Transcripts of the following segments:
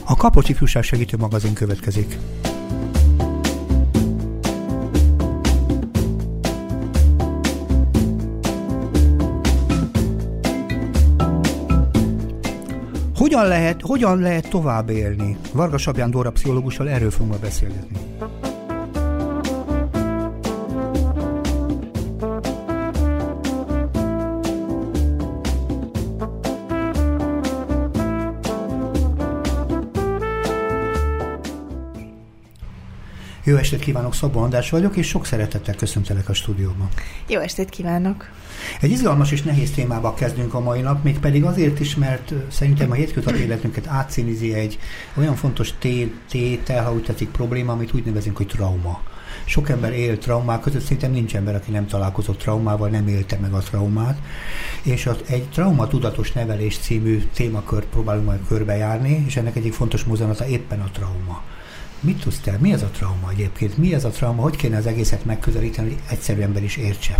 A Kapocs Ifjúság Segítő Magazin következik. Hogyan lehet tovább élni? Varga Sabján Dóra pszichológussal erről fogunk ma beszélgetni. Jó estét kívánok, Szabó András vagyok, és sok szeretettel köszöntelek a stúdióban. Jó estét kívánok! Egy izgalmas és nehéz témába kezdünk a mai nap, mégpedig azért is, mert szerintem a hétköznapi életünket átszínizi egy olyan fontos tétel, ha úgy tetszik, probléma, amit úgy nevezünk, hogy trauma. Sok ember él traumák között, szerintem nincs ember, aki nem találkozott traumával, nem élte meg a traumát, és egy traumatudatos nevelés című témakört próbálunk majd körbejárni, és ennek egyik fontos mozzanata éppen a trauma. Mit tudsz te? Mi ez a trauma egyébként? Mi ez a trauma? Hogy kéne az egészet megközelíteni, hogy egyszerű ember is értse?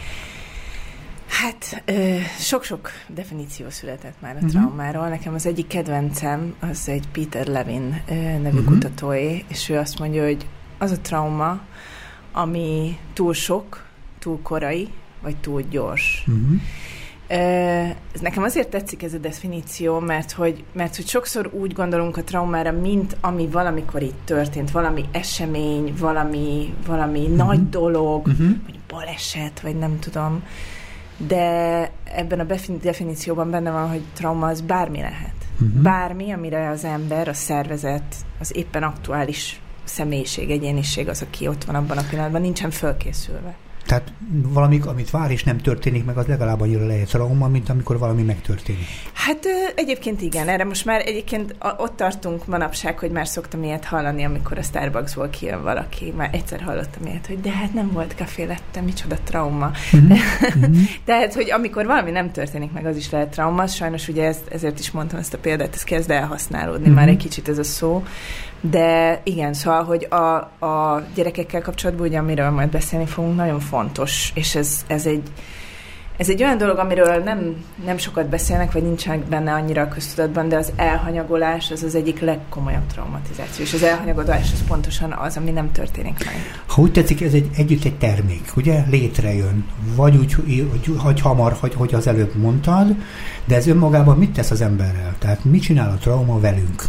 Hát sok-sok definíció született már a traumáról. Nekem az egyik kedvencem, az egy Peter Levin nevű kutatóé, és ő azt mondja, hogy az a trauma, ami túl sok, túl korai, vagy túl gyors. Nekem azért tetszik ez a definíció, mert hogy sokszor úgy gondolunk a traumára, mint ami valamikor itt történt, valami esemény, valami nagy dolog, vagy baleset, vagy nem tudom. De ebben a definícióban benne van, hogy trauma az bármi lehet. Bármi, amire az ember, a szervezet, az éppen aktuális személyiség, egyéniség az, aki ott van abban a pillanatban, nincsen fölkészülve. Tehát valami, amit vár és nem történik meg, az legalább annyira lehet trauma, mint amikor valami megtörténik. Hát egyébként igen, erre most már egyébként ott tartunk manapság, hogy már szoktam ilyet hallani, amikor a Starbucksból kijön valaki. Már egyszer hallottam ilyet, hogy de hát nem volt kafé, lettem, micsoda trauma. Tehát, hogy amikor valami nem történik meg, az is lehet trauma. Sajnos ugye ezért is mondtam ezt a példát, ez kezd elhasználódni már egy kicsit ez a szó. De igen, szóval, hogy a gyerekekkel kapcsolatban, ugye, amiről majd beszélni fogunk, nagyon fontos, és ez egy olyan dolog, amiről nem sokat beszélnek, vagy nincsenek benne annyira a köztudatban, de az elhanyagolás az egyik legkomolyabb traumatizáció, és az elhanyagolás az pontosan az, ami nem történik meg. Ha úgy tetszik, ez együtt egy termék, ugye? Létrejön. Vagy úgy, hogy hamar, hogy az előbb mondtad, de ez önmagában mit tesz az emberrel? Tehát mit csinál a trauma velünk?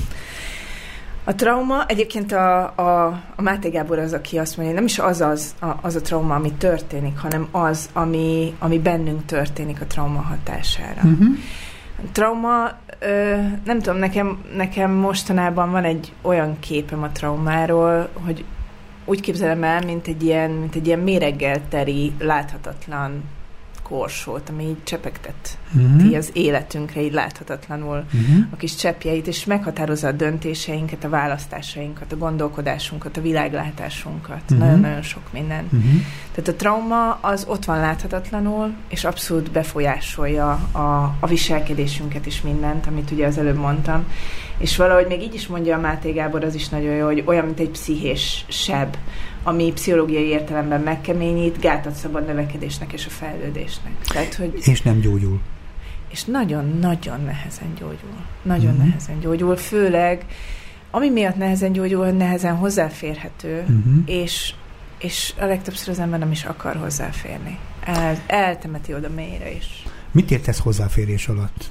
A trauma, egyébként a Máté Gábor az, aki azt mondja, nem is az a trauma, ami történik, hanem az, ami bennünk történik a trauma hatására. A trauma, nem tudom, nekem mostanában van egy olyan képem a traumáról, hogy úgy képzelem el, mint egy ilyen méreggel teri, láthatatlan korsót, ami így csepegtet az életünkre, így láthatatlanul a kis cseppjeit, és meghatározza a döntéseinket, a választásainkat, a gondolkodásunkat, a világlátásunkat, nagyon-nagyon sok minden. Tehát a trauma az ott van láthatatlanul, és abszolút befolyásolja a viselkedésünket is mindent, amit ugye az előbb mondtam. És valahogy még így is mondja a Máté Gábor, az is nagyon jó, hogy olyan, mint egy pszichés seb, ami pszichológiai értelemben megkeményít, gátat szabad növekedésnek és a fejlődésnek. Tehát, hogy és nem gyógyul. És nagyon-nagyon nehezen gyógyul. Nagyon nehezen gyógyul, főleg ami miatt nehezen gyógyul, hogy nehezen hozzáférhető, és a legtöbbször az ember nem is akar hozzáférni. Eltemeti oda mélyre is. Mit értesz hozzáférés alatt?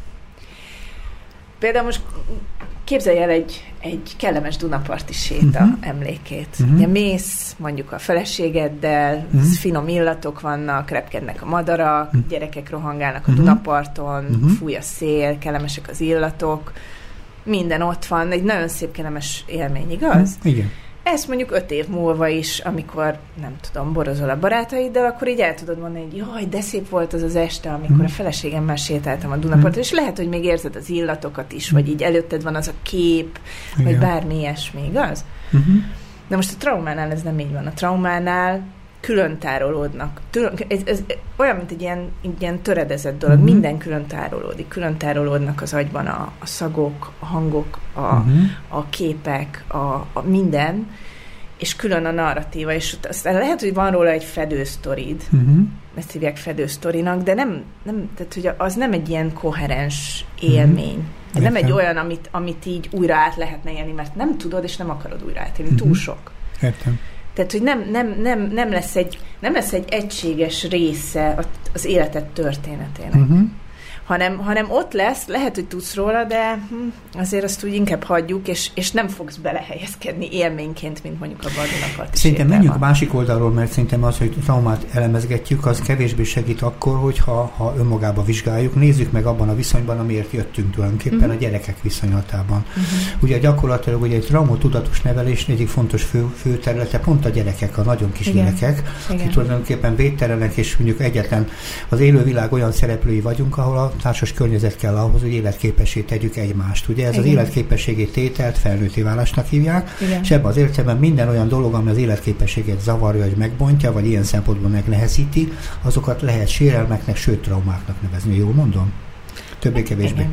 Például most képzelj el egy kellemes dunaparti séta emlékét. Ugye mész mondjuk a feleségeddel, finom illatok vannak, repkednek a madarak, gyerekek rohangálnak a Dunaparton, fúj a szél, kellemesek az illatok, minden ott van, egy nagyon szép kellemes élmény, igaz? Igen. Ezt mondjuk 5 év múlva is, amikor, nem tudom, borozol a barátaiddal, akkor így el tudod mondani, hogy jaj, de szép volt az este, amikor a feleségemmel sétáltam a Dunaparton, és lehet, hogy még érzed az illatokat is, vagy így előtted van az a kép, vagy bármi ilyesmi, igaz? De most a traumánál ez nem így van. A traumánál külön tárolódnak. Ez olyan, mint egy ilyen töredezett dolog. Minden külön tárolódik. Külön tárolódnak az agyban a szagok, a hangok, a képek, a minden, és külön a narratíva. És aztán lehet, hogy van róla egy fedősztorid, ezt hívják fedősztorinak, de nem, tehát hogy az nem egy ilyen koherens élmény. Nem egy olyan, amit így újra át lehetne élni, mert nem tudod, és nem akarod újra átélni. Túl sok. Értem. Tehát, hogy nem lesz egy egységes része az életed történetének. Hanem ott lesz, lehet, hogy tudsz róla, de azért azt úgy inkább hagyjuk, és nem fogsz belehelyezkedni élményként, mint mondjuk a vadonakart. Szerintem menjünk a másik oldalról, mert szerintem az, hogy traumát elemezgetjük, az kevésbé segít akkor, hogyha önmagába vizsgáljuk, nézzük meg abban a viszonyban, amiért jöttünk tulajdonképpen a gyerekek viszonylatában. Ugye gyakorlatilag ugye egy traumatudatos nevelés egyik fontos fő területe pont a gyerekek, a nagyon kis gyerekek, akik tulajdonképpen védtelenek, és mondjuk egyetlen az élővilág olyan szereplői vagyunk, ahol a társas környezet kell ahhoz, hogy életképessé tegyük egymást. Ugye ez az életképességi tételt felnőtté válásnak hívják, és ebben az értelemben minden olyan dolog, ami az életképességet zavarja, vagy megbontja, vagy ilyen szempontból megnehezíti, azokat lehet sérelmeknek, sőt traumáknak nevezni. Jól mondom? Többé-kevésbé.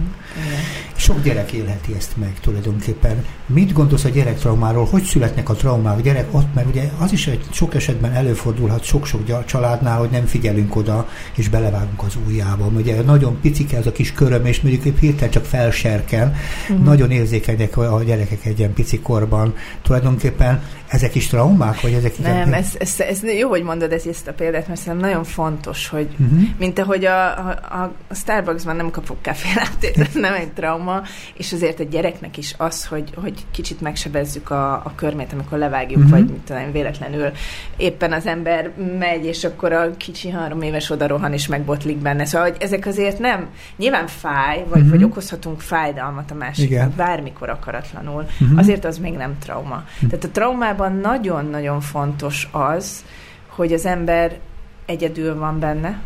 Sok gyerek élheti ezt meg tulajdonképpen. Mit gondolsz a gyerektraumáról? Hogy születnek a traumák? Gyerek ott, mert ugye az is egy sok esetben előfordulhat sok-sok családnál, hogy nem figyelünk oda, és belevágunk az ujjába. Ugye nagyon picike ez a kis köröm, és mondjuk hirtelen csak felserken. Nagyon érzékenyek a gyerekek egy ilyen pici korban. Tulajdonképpen ezek is traumák? Vagy ezek nem, ez jó, hogy mondod ezt a példát, mert szerintem nagyon fontos, hogy mint ahogy a Starbucksban nem kapok kávéláttét, nem egy trauma, és azért a gyereknek is az, hogy kicsit megsebezzük a körmét, amikor levágjuk, vagy mit tudom, véletlenül éppen az ember megy, és akkor a kicsi 3 éves oda rohan, és megbotlik benne. Szóval, hogy ezek azért nem, nyilván fáj, vagy okozhatunk fájdalmat a másiknak, bármikor akaratlanul, azért az még nem trauma. Tehát a traumában nagyon-nagyon fontos az, hogy az ember egyedül van benne,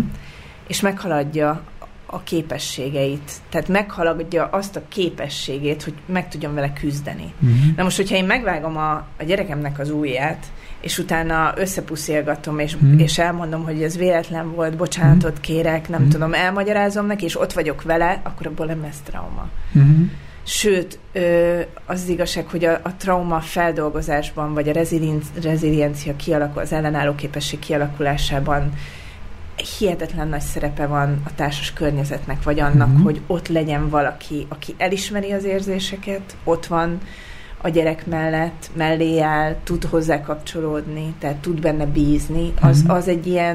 és meghaladja a képességeit. Tehát meghaladja azt a képességét, hogy meg tudjon vele küzdeni. Na most, hogyha én megvágom a gyerekemnek az ujját, és utána összepuszilgatom, és elmondom, hogy ez véletlen volt, bocsánatot kérek, nem tudom, elmagyarázom neki, és ott vagyok vele, akkor abból nem lesz trauma. Sőt, az igazság, hogy a trauma feldolgozásban, vagy a reziliencia az ellenálló képesség kialakulásában hihetetlen nagy szerepe van a társas környezetnek, vagy annak, hogy ott legyen valaki, aki elismeri az érzéseket, ott van a gyerek mellé áll, tud hozzá kapcsolódni, tehát tud benne bízni, az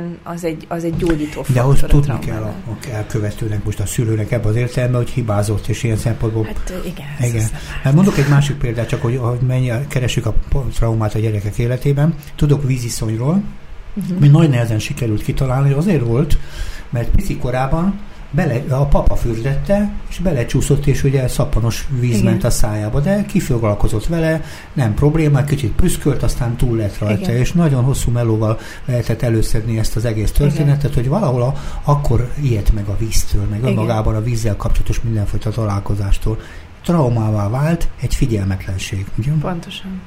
egy gyógyító faktor. De ahhoz tudni kell a elkövetőnek, most a szülőnek ebben az értelemben, hogy hibázott, és ilyen szempontból... Hát igen. Hát mondok egy másik példát, csak hogy keresjük a traumát a gyerekek életében. Tudok víziszonyról, mi nagy nehezen sikerült kitalálni, azért volt, mert pici korában a papa fürdette, és belecsúszott, és ugye szappanos víz ment a szájába, de kifoglalkozott vele, nem probléma, kicsit prüszkölt, aztán túl lett rajta, és nagyon hosszú melóval lehetett előszedni ezt az egész történetet, hogy valahol akkor ijedt meg a víztől, meg önmagában a vízzel kapcsolatos mindenfajta találkozástól. Traumává vált egy figyelmetlenség. Ugye? Pontosan.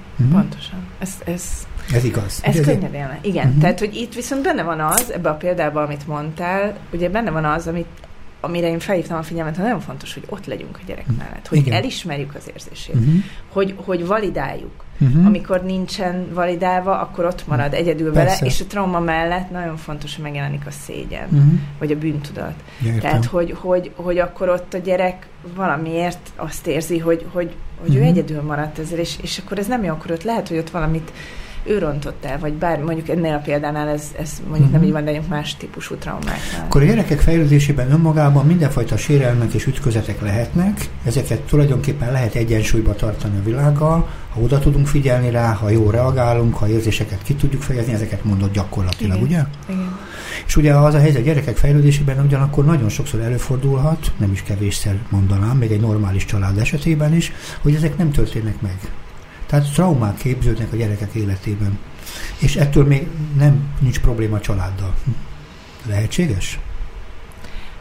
Ez igaz. Ez könnyebb élne. Igen. Tehát, hogy itt viszont benne van az, ebbe a példában, amit mondtál, ugye benne van az, amire én felhívtam a figyelmet, hogy nagyon fontos, hogy ott legyünk a gyerek mellett, hogy elismerjük az érzését, hogy validáljuk. Amikor nincsen validálva, akkor ott marad egyedül vele, és a trauma mellett nagyon fontos, hogy megjelenik a szégyen, vagy a bűntudat. Tehát, hogy akkor ott a gyerek valamiért azt érzi, hogy ő egyedül maradt ezzel, és akkor ez nem jó, akkor ott lehet, hogy ott valamit ő rontott el, vagy bár mondjuk ennél a példánál ez mondjuk nem így van, de más típusú traumáknál. Akkor a gyerekek fejlődésében önmagában mindenfajta sérelmek és ütközetek lehetnek, ezeket tulajdonképpen lehet egyensúlyba tartani a világgal, ha oda tudunk figyelni rá, ha jól reagálunk, ha érzéseket ki tudjuk fejezni, ezeket mondott gyakorlatilag, ugye? Igen. És ugye az a helyzet, a gyerekek fejlődésében ugyanakkor nagyon sokszor előfordulhat, nem is kevésszer mondanám, még egy normális család esetében is, hogy ezek nem történnek meg. Tehát traumák képződnek a gyerekek életében. És ettől még nincs probléma a családdal. Lehetséges?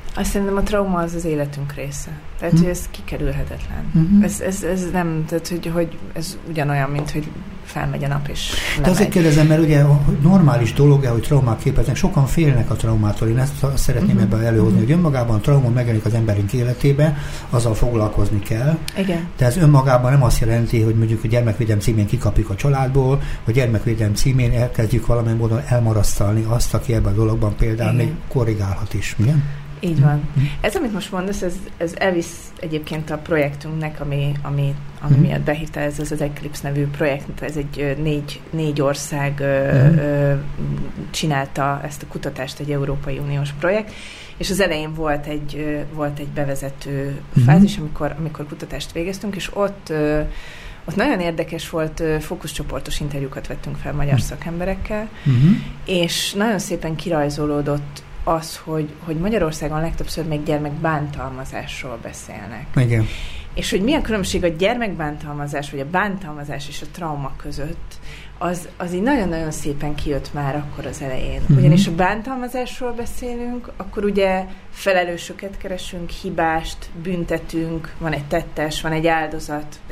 Azt szerintem a trauma az életünk része. Tehát, hogy ez kikerülhetetlen. Ez nem, tehát, hogy ez ugyanolyan, mint hogy felmegy a nap és lemegy. De azért kérdezem, mert ugye normális dolog, hogy traumák képeznek, sokan félnek a traumától. Én ezt szeretném ebben előhozni, hogy önmagában a trauma megjelenik az emberünk életébe, azzal foglalkozni kell. Igen. De ez önmagában nem azt jelenti, hogy mondjuk a gyermekvédelem címén kikapjuk a családból, vagy gyermekvédelem címén elkezdjük valamilyen módon elmarasztalni azt, aki ebben a dologban például még korrigálhat is. Igen? Így van. Ez, amit most mondasz, ez elvisz egyébként a projektünknek, ami miatt behívta, ez az Eclipse nevű projekt, ez egy négy ország csinálta ezt a kutatást, egy Európai Uniós projekt, és az elején volt egy bevezető fázis, amikor kutatást végeztünk, és ott nagyon érdekes volt, fókuszcsoportos interjúkat vettünk fel magyar szakemberekkel, és nagyon szépen kirajzolódott az, hogy Magyarországon legtöbbször még gyermekbántalmazásról beszélnek. Igen. És hogy milyen különbség a gyermekbántalmazás, vagy a bántalmazás és a trauma között, az így nagyon-nagyon szépen kijött már akkor az elején. Ugyanis a bántalmazásról beszélünk, akkor ugye felelősöket keresünk, hibást, büntetünk, van egy tettes, van egy áldozat.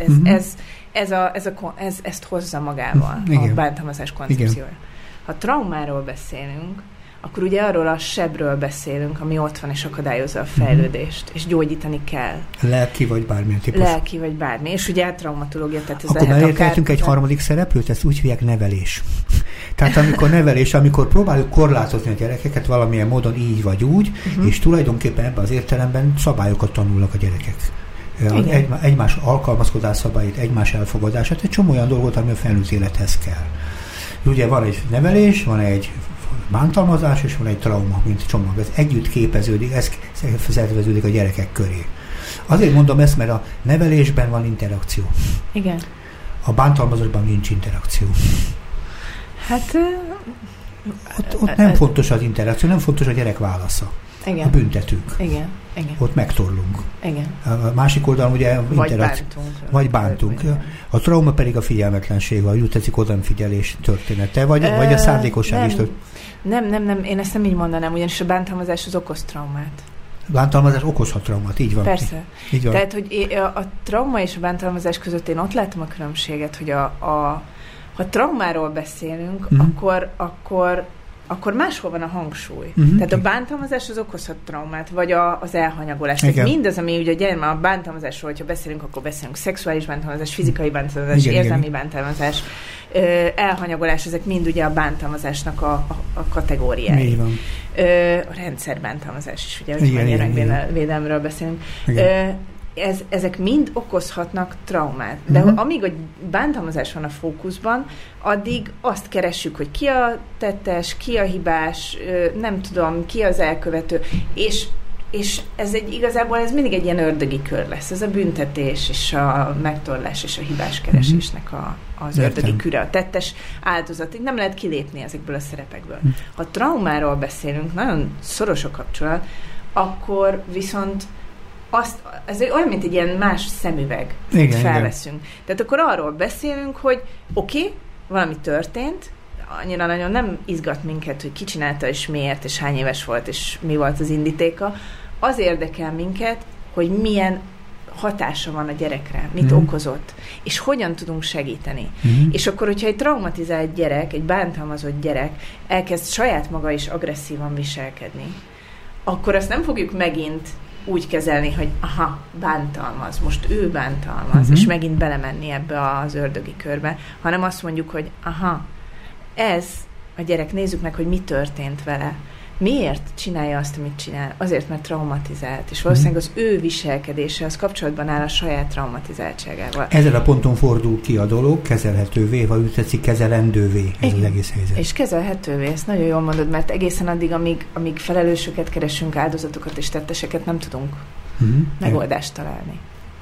Ezt hozza magával a bántalmazás koncepciója. Ha traumáról beszélünk, akkor ugye arról a sebről beszélünk, ami ott van és akadályozza a fejlődést, és gyógyítani kell. Lelki vagy bármilyen típus. Lelki vagy bármi. És ugye a traumatológia, tehát ez akkor elérkeztünk egy harmadik szereplőt, ezt úgy hívják nevelés. Tehát amikor próbáljuk korlátozni a gyerekeket valamilyen módon így vagy úgy, és tulajdonképpen ebben az értelemben szabályokat tanulnak a gyerekek. Egymás alkalmazkodás szabályait, egymás elfogadását, egy csomó olyan dolgot, ami a felnőtt élethez kell. Ugye van egy nevelés, van egy bántalmazás, és van egy trauma, mint csomag. Ez együtt képeződik, ez szerveződik a gyerekek köré. Azért mondom ezt, mert a nevelésben van interakció. Igen. A bántalmazásban nincs interakció. Hát... Ott nem fontos az interakció, nem fontos a gyerek válasza. Igen. A büntetünk. Igen. Ott megtorlunk. Igen. A másik oldalon ugye vagy bántunk. A trauma pedig a figyelmetlenség, vagy úgy tetszik odafigyelés története, vagy a szándékosság is. Nem, én ezt nem így mondanám, ugyanis a bántalmazás az okoz traumát. Bántalmazás okozhat traumát, így van. Persze. Így van. Tehát, hogy a trauma és a bántalmazás között én ott látom a különbséget, hogy ha traumáról beszélünk, akkor máshol van a hangsúly. Tehát a bántalmazás az okozhat traumát, vagy az elhanyagolás. Tehát mindaz, ami ugye a bántalmazásról, hogyha beszélünk, akkor beszélünk szexuális bántalmazás, fizikai bántalmazás, érzelmi bántalmazás, elhanyagolás, ezek mind ugye a bántalmazásnak a kategóriái. Így van. A rendszerbántalmazás is, ugye, hogy gyermekvédelemről beszélünk. Ezek mind okozhatnak traumát. De amíg a bántalmazás van a fókuszban, addig azt keressük, hogy ki a tettes, ki a hibás, nem tudom, ki az elkövető, és igazából ez mindig egy ilyen ördögi kör lesz. Ez a büntetés, és a megtorlás, és a hibás keresésnek az ördögi küre. A tettes áldozatig nem lehet kilépni ezekből a szerepekből. Ha traumáról beszélünk, nagyon szoros a kapcsolat, akkor viszont ez olyan, mint egy ilyen más szemüveg, amit felveszünk. Tehát akkor arról beszélünk, hogy oké, valami történt, annyira nagyon nem izgat minket, hogy ki csinálta, és miért, és hány éves volt, és mi volt az indítéka. Az érdekel minket, hogy milyen hatása van a gyerekre, mit okozott, és hogyan tudunk segíteni. És akkor, hogyha egy traumatizált gyerek, egy bántalmazott gyerek elkezd saját maga is agresszívan viselkedni, akkor azt nem fogjuk megint úgy kezelni, hogy bántalmaz, most ő bántalmaz, és megint belemenni ebbe az ördögi körbe, hanem azt mondjuk, hogy ez a gyerek, nézzük meg, hogy mi történt vele. Miért csinálja azt, amit csinál? Azért, mert traumatizált, és valószínűleg az ő viselkedése az kapcsolatban áll a saját traumatizáltságával. Ezen a ponton fordul ki a dolog, kezelhetővé, vagy úgy tetszik, kezelendővé ez az egész helyzet. És kezelhetővé, ezt nagyon jól mondod, mert egészen addig, amíg felelősöket keresünk, áldozatokat és tetteseket, nem tudunk megoldást találni.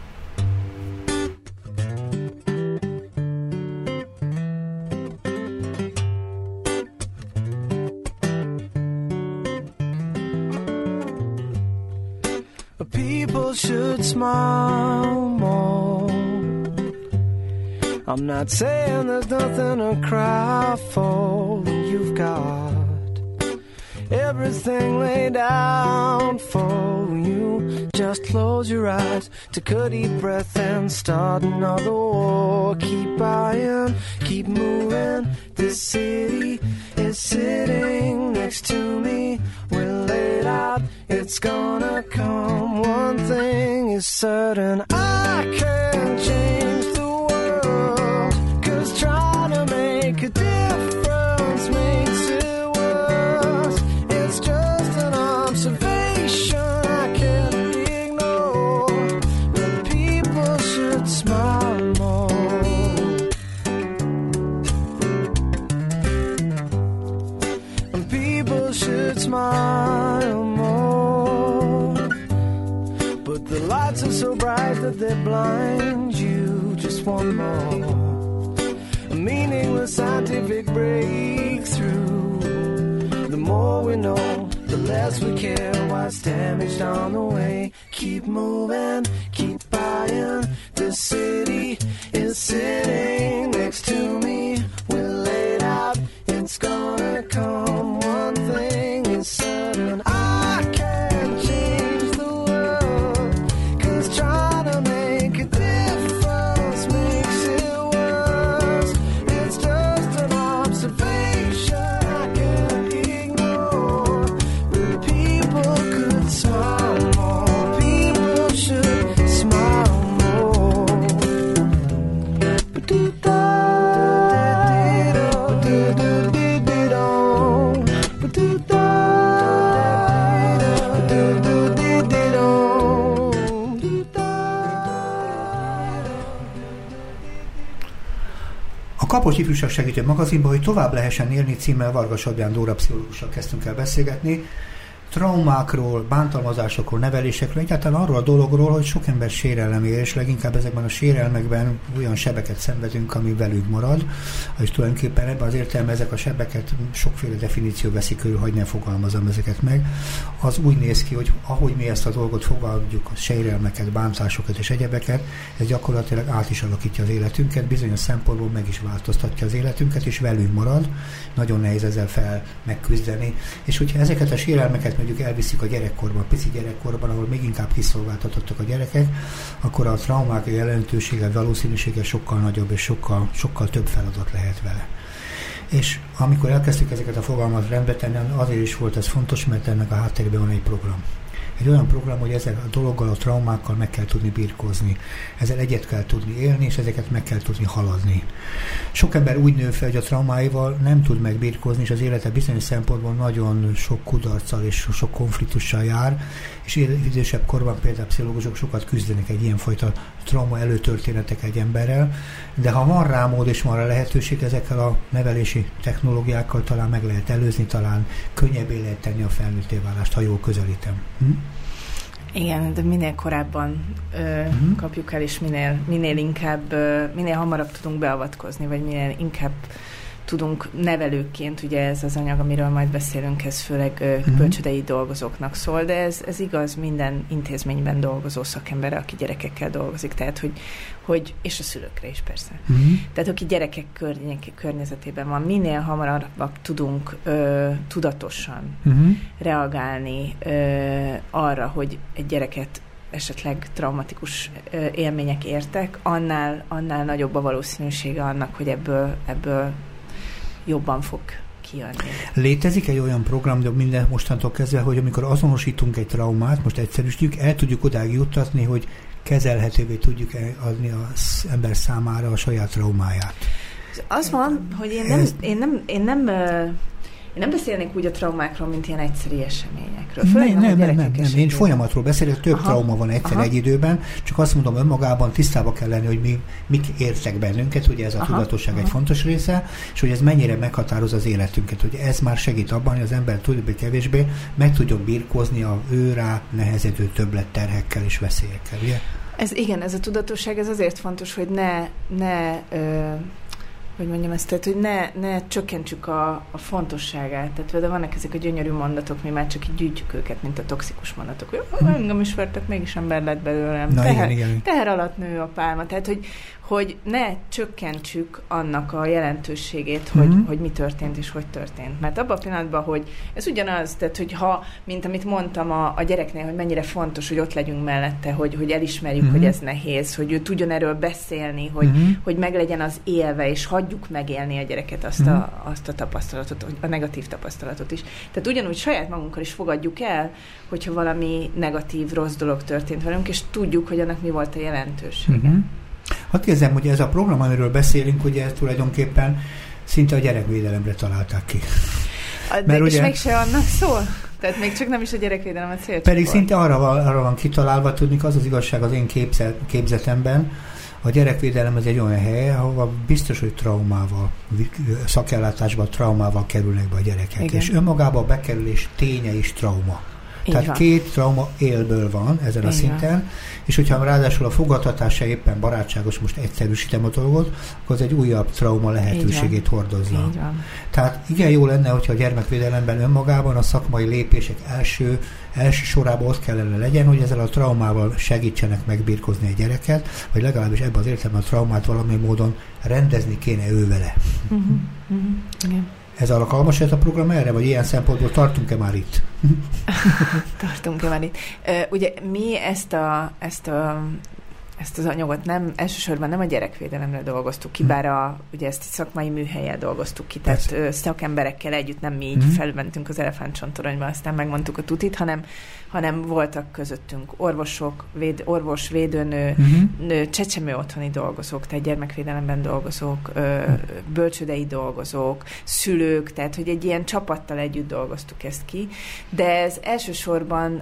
Should smile more. I'm not saying there's nothing to cry for. You've got everything laid out for you. Just close your eyes, take a deep breath and start another war. Keep buying, keep moving. This city is sitting next to me. We're laid out, it's gonna come. One thing is certain, I can't change the world, 'cause trying to make a difference makes it worse. It's just an observation I can't ignore, but people should smile more. And people should smile more. But the lights are so bright that they blind you. Just one more, a meaningless scientific breakthrough. The more we know, the less we care what's damaged on the way. Keep moving, keep buying. This city is sitting next to me. We're laid out, it's gonna come. One thing is certain, I can't change the world, 'cause trying to make a difference makes it worse. It's just an observation I can't ignore, but people could smile more. People should smile more. Ba-do-da, ba-do-do-do-do-do, ba-do-da, ba-do-do-do-do-do. A Kapos Ifjúság Segítő magazinban, hogy tovább lehessen élni címmel Vargas Adrián Dóra pszichológussal kezdtünk el beszélgetni. Traumákról, bántalmazásokról, nevelésekről, egyáltalán arról a dologról, hogy sok ember sérelem ér, és leginkább ezekben a sérelmekben olyan sebeket szenvedünk, ami velünk marad, és tulajdonképpen ebben az értelemben ezek a sebeket sokféle definíció veszi körül, hogy ne fogalmazom ezeket meg. Az úgy néz ki, hogy ahogy mi ezt a dolgot fogalmazjuk, a sérelmeket, bántásokat és egyebeket, ez gyakorlatilag át is alakítja az életünket, bizonyos szempontból meg is változtatja az életünket, és velünk marad. Nagyon nehéz ezzel megküzdeni. És hogyha ezeket a sérelmeket mondjuk elviszik a gyerekkorban, a pici gyerekkorban, ahol még inkább kiszolgáltatottak a gyerekek, akkor a traumák jelentősége, valószínűsége sokkal nagyobb, és sokkal több feladat lehet vele. És amikor elkezdtük ezeket a fogalmat rendbe tenni, azért is volt ez fontos, mert ennek a háttérben van egy program. Egy olyan program, hogy ezzel a dologgal, a traumákkal meg kell tudni birkózni. Ezzel egyet kell tudni élni, és ezeket meg kell tudni haladni. Sok ember úgy nő fel, hogy a traumáival nem tud megbirkózni, és az élete bizonyos szempontból nagyon sok kudarccal és sok konfliktussal jár, és idősebb korban például pszichológusok sokat küzdenek egy ilyenfajta trauma előtörténetek egy emberrel, de ha van rá mód és van rá lehetőség, ezekkel a nevelési technológiákkal talán meg lehet előzni, talán könnyebbé lehet tenni a felnőtté válást, ha jól közelítem. Igen, de minél korábban kapjuk el, és minél inkább, minél hamarabb tudunk beavatkozni, vagy minél inkább tudunk nevelőként, ugye ez az anyag, amiről majd beszélünk, ez főleg bölcsődei dolgozóknak szól, de ez igaz minden intézményben dolgozó szakemberre, aki gyerekekkel dolgozik, tehát hogy és a szülőkre is persze. Tehát aki gyerekek környezetében van, minél hamarabb tudunk nagyosan reagálni arra, hogy egy gyereket esetleg traumatikus élmények értek, annál nagyobb a valószínűsége annak, hogy ebből jobban fog kijönni. Létezik egy olyan program, de minden mostantól kezdve, hogy amikor azonosítunk egy traumát, most egyszerűsítjük, el tudjuk odáig juttatni, hogy kezelhetővé tudjuk adni az ember számára a saját traumáját. Az van, hogy én nem beszélnék úgy a traumákról, mint ilyen egyszeri eseményekről. Nem. Én folyamatról beszélek, több trauma van egy időben, csak azt mondom, önmagában tisztába kell lenni, hogy mik értek bennünket, ugye ez a tudatosság egy fontos része, és hogy ez mennyire meghatároz az életünket, hogy ez már segít abban, hogy az ember többé-kevésbé meg tudjon birkózni a ő rá nehezedő többletterhekkel és veszélyekkel, ugye? Ez a tudatosság, ez azért fontos, hogy hogy mondjam ezt, tehát, hogy ne csökkentsük a fontosságát. Tehát de vannak ezek a gyönyörű mondatok, mi már csak így gyűjtjük őket, mint a toxikus mondatok. Hogy engem is vertek, mégis ember lett belőlem. Teher alatt nő a pálma. Tehát, hogy ne csökkentsük annak a jelentőségét, hogy mi történt és hogy történt. Mert abban a pillanatban, hogy ez ugyanaz, tehát hogy mint amit mondtam a gyereknél, hogy mennyire fontos, hogy ott legyünk mellette, hogy elismerjük, hogy ez nehéz, hogy ő tudjon erről beszélni, hogy meglegyen az élve, és hagyjuk megélni a gyereket azt a tapasztalatot, a negatív tapasztalatot is. Tehát ugyanúgy saját magunkkal is fogadjuk el, hogyha valami negatív, rossz dolog történt velünk, és tudjuk, hogy annak mi volt a jelentősége. Hadd kérdezem, hogy ez a program, amiről beszélünk, ugye tulajdonképpen szinte a gyerekvédelemre találták ki. De és mégse annak szól? Tehát még csak nem is a gyerekvédelem a cél. Pedig szinte arra van kitalálva, tudni, az igazság az én képzetemben, a gyerekvédelem ez egy olyan hely, ahova biztos, hogy traumával, szakellátásban traumával kerülnek be a gyerekek. Igen. És önmagában a bekerülés ténye is trauma. Tehát két trauma élből van ezen a szinten, és hogyha ráadásul a fogadtatása éppen barátságos, most egyszerűsítem a dolgot, akkor az egy újabb trauma lehetőségét hordozza. Tehát igen jó lenne, hogyha a gyermekvédelemben önmagában a szakmai lépések első sorában ott kellene legyen, hogy ezzel a traumával segítsenek megbirkózni a gyereket, vagy legalábbis ebben az értelemben a traumát valami módon rendezni kéne ő vele. Igen. Ez alkalmas ez a program erre, vagy ilyen szempontból tartunk-e már itt? Tartunk-e már itt? Ugye mi ezt az anyagot elsősorban nem a gyerekvédelemre dolgoztuk ki, bár ugye ezt a szakmai műhellyel dolgoztuk ki, tehát szakemberekkel együtt nem mi így felmentünk az elefántcsontoronyba, aztán megmondtuk a tutit, hanem voltak közöttünk orvosok, orvos-védőnő, csecsemő otthoni dolgozók, tehát gyermekvédelemben dolgozók, bölcsődei dolgozók, szülők, tehát hogy egy ilyen csapattal együtt dolgoztuk ezt ki, de ez elsősorban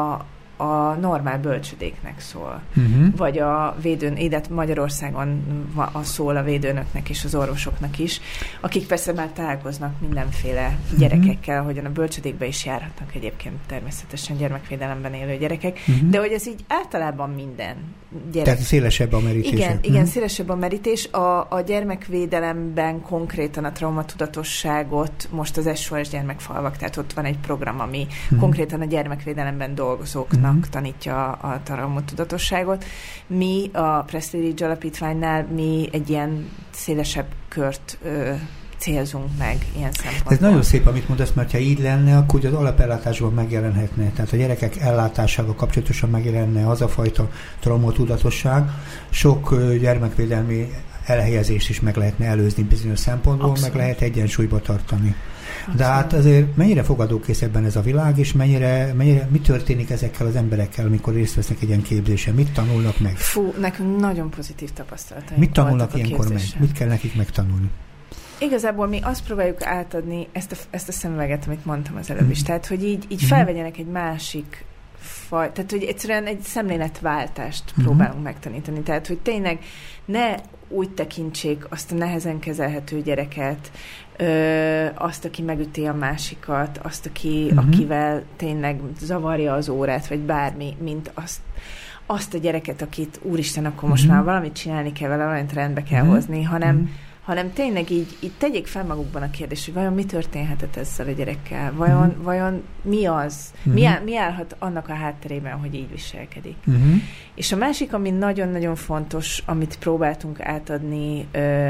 a normál bölcsödéknek szól. Vagy a védőn, Magyarországon szól a védőnöknek és az orvosoknak is, akik persze már találkoznak mindenféle gyerekekkel, ahogyan a bölcsödékbe is járhatnak egyébként természetesen gyermekvédelemben élő gyerekek, de hogy ez így általában minden gyerek. Tehát szélesebb a merítés. Igen, szélesebb a merítés. A gyermekvédelemben konkrétan a traumatudatosságot most az SOS gyermekfalvak, tehát ott van egy program, ami konkrétan a gyermekvédelemben dolgozóknak tanítja a traumatudatosságot. Mi a Prestige Alapítványnál egy ilyen szélesebb kört célzunk meg ilyen szempontból. Ez nagyon szép, amit mondasz, mert ha így lenne, akkor ugye az alapellátásban megjelenhetne. Tehát a gyerekek ellátásával kapcsolatosan megjelenne az a fajta traumatudatosság. Sok gyermekvédelmi elhelyezést is meg lehetne előzni bizonyos szempontból, meg lehet egyensúlyba tartani. De hát azért mennyire fogadókész ebben ez a világ, és mi történik ezekkel az emberekkel, amikor részt vesznek egy ilyen képzésen? Mit tanulnak meg? Nekünk nagyon pozitív tapasztalataink. Mit tanulnak ilyenkor meg? Mit kell nekik megtanulni? Igazából mi azt próbáljuk átadni, ezt a szemüveget, amit mondtam az előbb is. Tehát, hogy így felvegyenek egy másik tehát, hogy egyszerűen egy szemléletváltást próbálunk megtanítani. Tehát, hogy tényleg ne úgy tekintsék azt a nehezen kezelhető gyereket, azt, aki megüti a másikat, azt, akivel tényleg zavarja az órát, vagy bármi, mint azt a gyereket, akit úristen, akkor most már valamit csinálni kell vele, valamit rendbe kell hozni, hanem tényleg így tegyék fel magukban a kérdést, hogy vajon mi történhetett ezzel a gyerekkel, vajon mi az, mi állhat annak a hátterében, hogy így viselkedik. És a másik, ami nagyon-nagyon fontos, amit próbáltunk átadni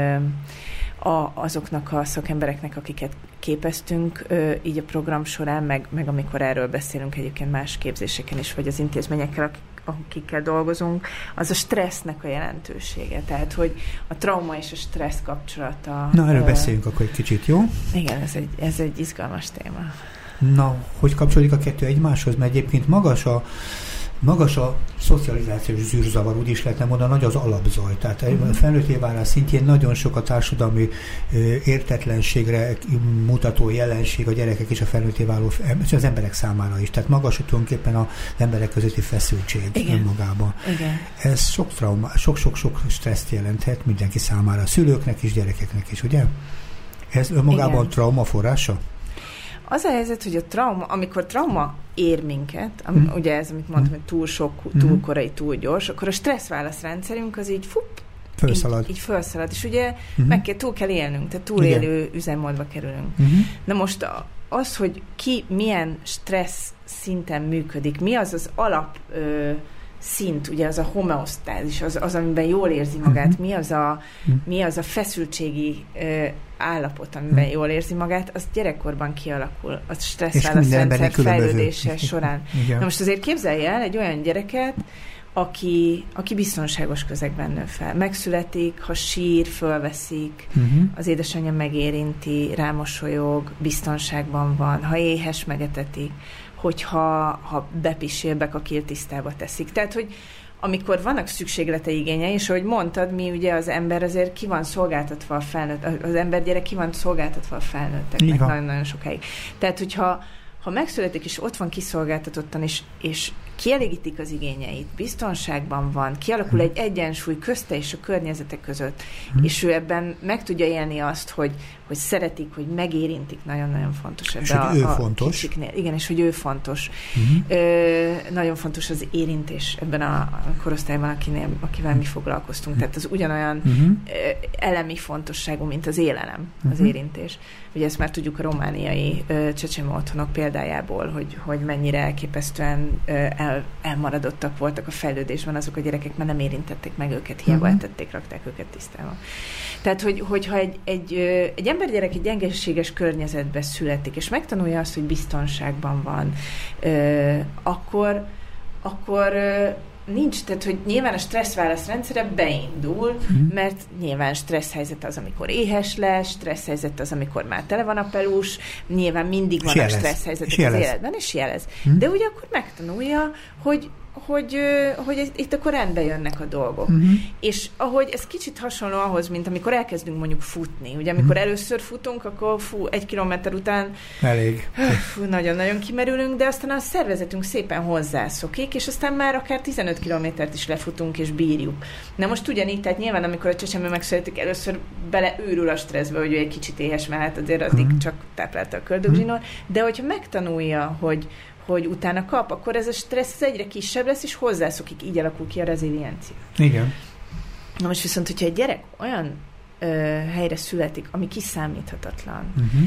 azoknak a szakembereknek, akiket képeztünk így a program során, meg amikor erről beszélünk egyébként más képzéseken is, vagy az intézményekkel, akikkel dolgozunk, az a stressznek a jelentősége. Tehát, hogy a trauma és a stressz kapcsolata... Na, erről beszéljünk akkor egy kicsit, jó? Igen, ez egy izgalmas téma. Na, hogy kapcsolódik a kettő egymáshoz? Mert egyébként magas a szocializációs zűrzavar, úgy is lehetne mondani, nagy az alapzaj. Tehát a felnőtté válás szintjén nagyon sok a társadalmi értetlenségre mutató jelenség a gyerekek és a felnőtté váló, és az emberek számára is. Tehát magas tulajdonképpen az emberek közötti feszültség önmagában. Ez sok trauma, sok stresszt jelenthet mindenki számára, a szülőknek is, gyerekeknek is, ugye? Ez önmagában trauma forrása? Az a helyzet, hogy amikor trauma ér minket, ugye ez, amit mondtam, hogy túl sok, túl korai, túl gyors, akkor a stresszválaszrendszerünk az így felszalad. Így felszalad, és ugye túl kell élnünk, tehát túlélő üzemmódba kerülünk. Na most az, hogy ki milyen stressz szinten működik, mi az alap szint, ugye az a homeosztázis, az amiben jól érzi magát, mi az a feszültségi állapot, amiben jól érzi magát, az gyerekkorban kialakul, a stresszválaszrendszer fejlődése során. Na most azért képzelj el egy olyan gyereket, aki biztonságos közegben nő fel. Megszületik, ha sír, fölveszik, az édesanyja megérinti, rámosolyog, biztonságban van, ha éhes, megetetik, hogyha bepisil, bekakil, tisztába teszik. Tehát, hogy amikor vannak szükséglete, igényei, és ahogy mondtad, mi ugye az ember azért ki van szolgáltatva a felnőtt, az embergyerek ki van szolgáltatva a felnőtteknek nagyon-nagyon sokáig. Tehát, hogyha megszületik, és ott van kiszolgáltatottan, és kielégítik az igényeit, biztonságban van, kialakul egy egyensúly közte és a környezetek között, és ő ebben meg tudja élni azt, hogy szeretik, hogy megérintik, nagyon-nagyon fontos ebben a kicsiknél. Igen, és hogy ő fontos. Nagyon fontos az érintés ebben a korosztályban, akivel mi foglalkoztunk. Tehát az ugyanolyan elemi fontosságú, mint az élelem, az érintés. Ugye ezt már tudjuk a romániai csecsemő otthonok példájából, hogy mennyire elképesztően elmaradottak voltak a fejlődésben azok a gyerekek, mert nem érintették meg őket, hiába etették, rakták őket tisztában. Tehát, hogyha egy embergyerek egy gyengeséges környezetbe születik, és megtanulja azt, hogy biztonságban van, akkor nincs, tehát, hogy nyilván a stresszválaszrendszere beindul, mert nyilván stresszhelyzet az, amikor éhes lesz, stresszhelyzet az, amikor már tele van a pelus, nyilván mindig vannak stresszhelyzetek az életben, és jelez. De ugye akkor megtanulja, hogy itt akkor rendbe jönnek a dolgok. És ahogy ez kicsit hasonló ahhoz, mint amikor elkezdünk mondjuk futni. Ugye amikor először futunk, akkor 1 kilométer után elég. Nagyon-nagyon kimerülünk, de aztán a szervezetünk szépen hozzászokik, és aztán már akár 15 kilométert is lefutunk, és bírjuk. Na most ugyanígy, tehát nyilván, amikor a csecsemő megszületik, először beleőrül a stresszbe, hogy ő egy kicsit éhes, mert hát azért addig csak táplálta a köldögzsinór, de hogyha megtanulja, hogy utána kap, akkor ez a stressz egyre kisebb lesz, és hozzászokik, így alakul ki a reziliencia. Igen. Na most viszont, hogyha egy gyerek olyan helyre születik, ami kiszámíthatatlan,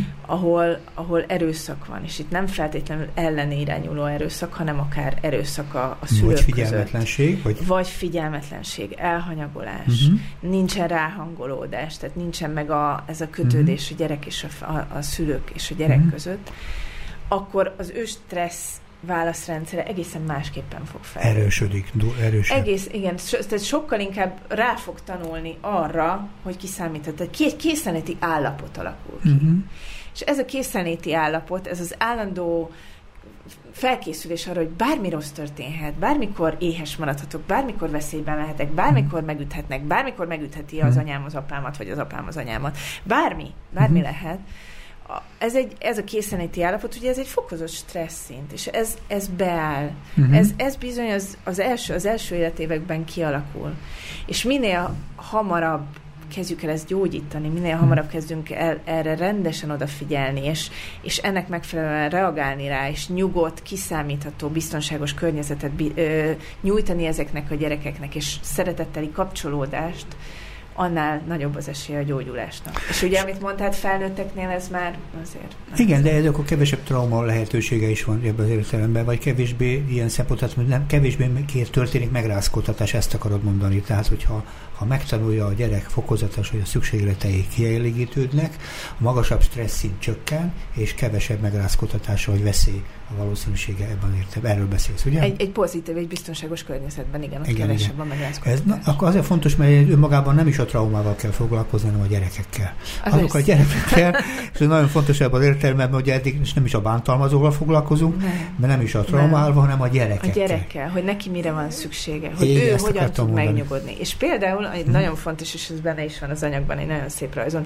ahol erőszak van, és itt nem feltétlenül ellenirányuló erőszak, hanem akár erőszak a szülők vagy figyelmetlenség, között. Vagy figyelmetlenség, elhanyagolás, nincsen ráhangolódás, tehát nincsen meg ez a kötődés a gyerek és a szülők és a gyerek között, akkor az ő stressz válaszrendszere egészen másképpen fog fel. Erősödik. Igen, tehát sokkal inkább rá fog tanulni arra, hogy kiszámíthat. Tehát egy készenléti állapot alakul ki. És ez a készenléti állapot, ez az állandó felkészülés arra, hogy bármi rossz történhet, bármikor éhes maradhatok, bármikor veszélyben lehetek, bármikor megüthetnek, bármikor megütheti az anyám az apámat, vagy az apám az anyámat. Bármi lehet. Ez a készenléti állapot, ugye ez egy fokozott stressz szint, és ez beáll. Ez bizony az első életévekben kialakul. És minél hamarabb kezdjük el ezt gyógyítani, minél hamarabb kezdünk el erre rendesen odafigyelni, és ennek megfelelően reagálni rá, és nyugodt, kiszámítható, biztonságos környezetet nyújtani ezeknek a gyerekeknek, és szeretetteli kapcsolódást, annál nagyobb az esélye a gyógyulásnak. És ugye, amit mondtál, felnőtteknél ez már azért... Igen, de akkor kevesebb trauma lehetősége is van ebben az értelemben, vagy kevésbé ilyen szempontot, hogy nem kevésbé történik megrázkódtatás, ezt akarod mondani. Tehát, hogyha megtanulja a gyerek fokozatos, hogy a szükségletei kielégítődnek, a magasabb stresszint csökken, és kevesebb megrázkódtatása, vagy veszély a valószínűsége ebben értem. Erről beszélsz, ugye? Egy pozitív, egy biztonságos környezetben, igen, ott kevesebb a megrázkódtatás. Akkor azért fontos, mert önmagában nem is a traumával kell foglalkozni, hanem a gyerekekkel. Azok a gyerekekkel, és nagyon fontos ebben az értelemben, hogy eddig nem is a bántalmazóval foglalkozunk, mert nem is a traumával, hanem a gyerekekkel. A gyerekkel, hogy neki mire van szüksége, hogy ő hogyan tud megnyugodni. És például, egy nagyon fontos, és ez benne is van az anyagban, egy nagyon szép rajzon,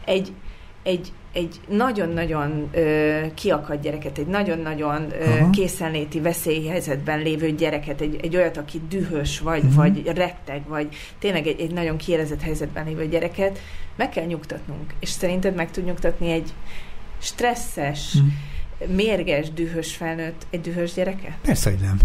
egy nagyon-nagyon kiakadt gyereket, egy nagyon-nagyon készenléti veszélyhelyzetben lévő gyereket, egy olyat, aki dühös, vagy retteg, vagy tényleg egy nagyon kiélezett helyzetben lévő gyereket meg kell nyugtatnunk. És szerinted meg tud nyugtatni egy stresszes, mérges, dühös felnőtt egy dühös gyereke? Persze, hogy nem.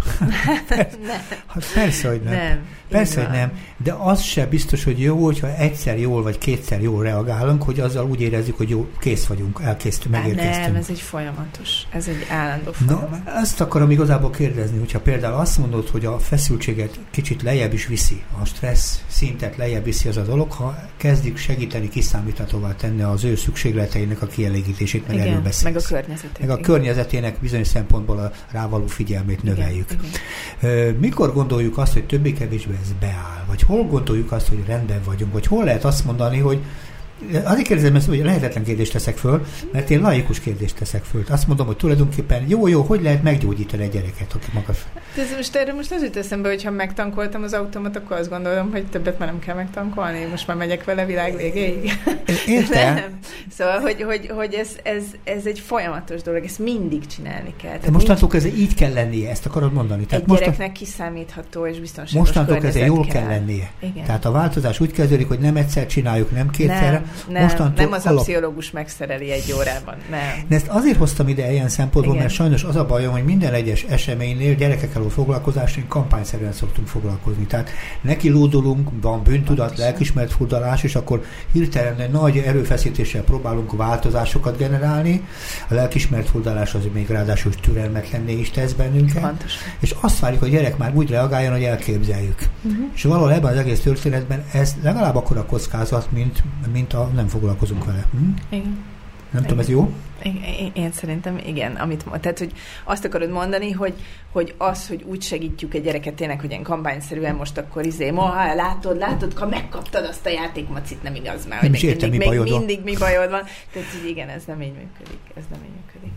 Persze, hogy nem. Persze, hogy nem. De az se biztos, hogy jó, hogyha egyszer jól vagy kétszer jól reagálunk, hogy azzal úgy érezzük, hogy jó, kész vagyunk, megérkeztünk. Nem, ez egy folyamatos. Ez egy állandó folyamat. Na, azt akarom igazából kérdezni, hogyha például azt mondod, hogy a feszültséget kicsit lejjebb is viszi, a stressz szintet lejjebb viszi az a dolog, ha kezdik segíteni, kiszámíthatóvá tenni az ő szükségleteinek a kielégítését, meg erről beszélsz. Meg a környezetét. Meg a környezetének bizonyos szempontból a rávaló figyelmét növeljük. Igen. Mikor gondoljuk azt, hogy többé-kevésbé ez beáll? Vagy hol gondoljuk azt, hogy rendben vagyunk? Vagy hol lehet azt mondani, hogy azért kérdezem ezt, hogy lehetetlen kérdést teszek föl, mert én laikus kérdést teszek föl. Azt mondom, hogy tulajdonképpen jó, hogy lehet meggyógyítani egy gyereket, aki maga... Most az jut eszembe, hogy ha megtankoltam az autómat, akkor azt gondolom, hogy többet már nem kell megtankolni, most már megyek vele világ végéig. Értem. Szóval, hogy ez egy folyamatos dolog, ezt mindig csinálni kell. De mostantól kezdve így kell lennie, ezt akarod mondani? Tehát egy gyereknek kiszámítható és biztonságos mostantól kezdve jól kell lennie. Igen. Tehát a változás úgy kezdődik, hogy nem egyszer csináljuk, nem kétszer. Nem az a pszichológus megszereli egy órában. Nem. De ezt azért hoztam ide ilyen szempontból, mert sajnos az a bajom, hogy minden egyes eseménynél gyerekekkel való foglalkozásra kampányszerűen szoktunk foglalkozni. Tehát neki lódulunk, van bűntudat, lelkismeretfurdalás, és akkor hirtelen nagy erőfeszítéssel próbálunk változásokat generálni. A lelkismeretfurdalás az még ráadásul türelmetlenné is tesz bennünket. Fontos. És azt várjuk, hogy a gyerek már úgy reagáljon, hogy elképzeljük. És valahol ebben az egész történetben ez legalább akkora kockázat, mint a nem foglalkozunk vele. Igen. Nem tudom, ez jó? Én szerintem igen. Tehát, hogy azt akarod mondani, hogy az, hogy úgy segítjük egy gyereket tényleg, hogy ilyen kampányszerűen most akkor látod, ha megkaptad azt a játékmacit, nem igaz már, hogy mindig mi bajod van. Tehát, hogy igen, ez nem így működik.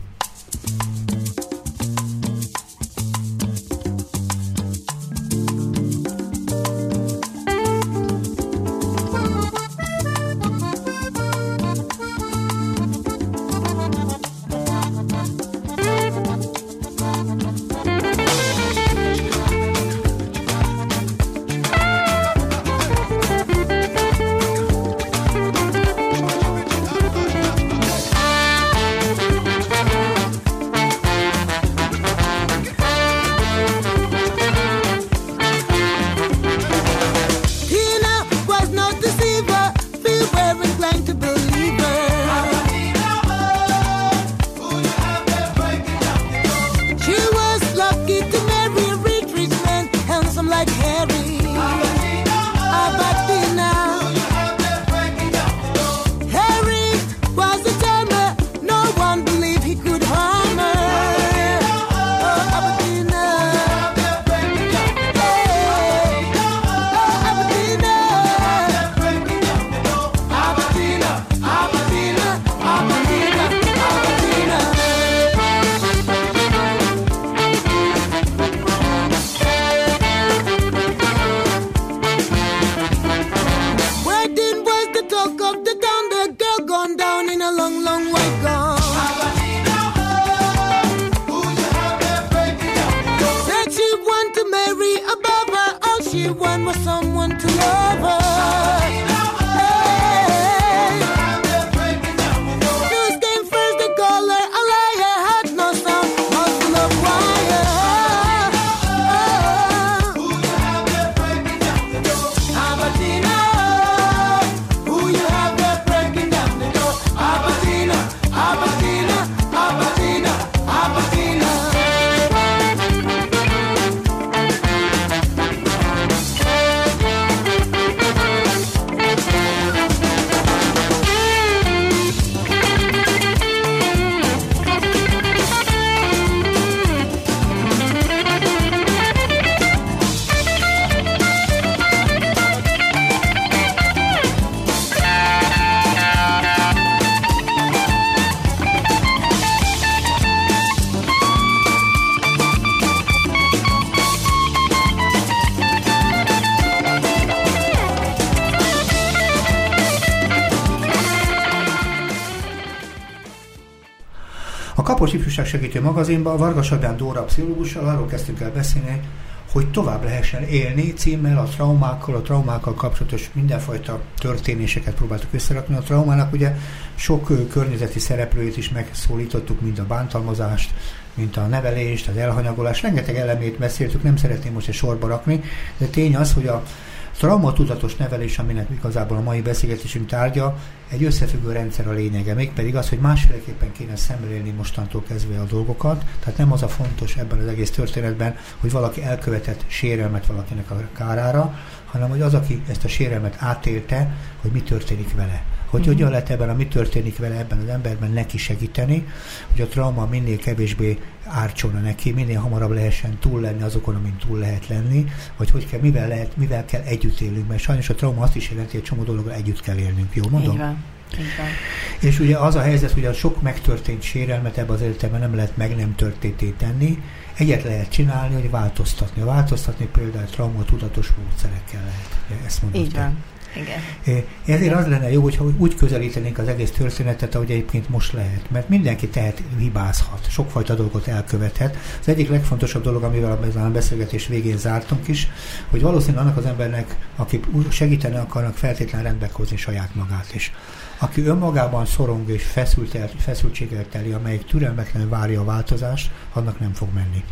A Kapos Ifjúság Segítő magazinban Varga Sabján Dóra pszichológussal arról kezdtünk el beszélni, hogy tovább lehessen élni címmel a traumákkal kapcsolatos mindenfajta történéseket próbáltuk összerakni. A traumának ugye sok környezeti szereplőjét is megszólítottuk, mint a bántalmazást, mint a nevelést, az elhanyagolást, rengeteg elemét beszéltük, nem szeretném most egy sorba rakni, de tény az, hogy a traumatudatos nevelés, aminek igazából a mai beszélgetésünk tárgya, egy összefüggő rendszer a lényege, mégpedig az, hogy másféleképpen kéne szemlélni mostantól kezdve a dolgokat, tehát nem az a fontos ebben az egész történetben, hogy valaki elkövetett sérelmet valakinek a kárára, hanem hogy az, aki ezt a sérelmet átélte, hogy mi történik vele. Hogy hogyan lehet ebben, mi történik vele ebben az emberben neki segíteni, hogy a trauma minél kevésbé ártson neki, minél hamarabb lehessen túl lenni azokon, amin túl lehet lenni, vagy kell, mivel kell együtt élnünk, mert sajnos a trauma azt is jelenti, hogy csomó dologra együtt kell élnünk, jól mondom? Így van. És ugye az a helyzet, hogy a sok megtörtént sérelmet ebben az életemben nem lehet meg nem történté tenni, egyet lehet csinálni, hogy változtatni. Változtatni például traumatudatos módszerekkel lehet. Ezt mondod. Így van. Igen. Ezért az lenne jó, hogyha úgy közelítenénk az egész történetet, ahogy egyébként most lehet. Mert mindenki hibázhat, sokfajta dolgot elkövethet. Az egyik legfontosabb dolog, amivel a beszélgetés végén zártunk is, hogy valószínűleg annak az embernek, aki segíteni akarnak, feltétlenül rendbe hozni saját magát is. Aki önmagában szorong és feszültséggel teli, amelyik türelmetlenül várja a változást, annak nem fog menni.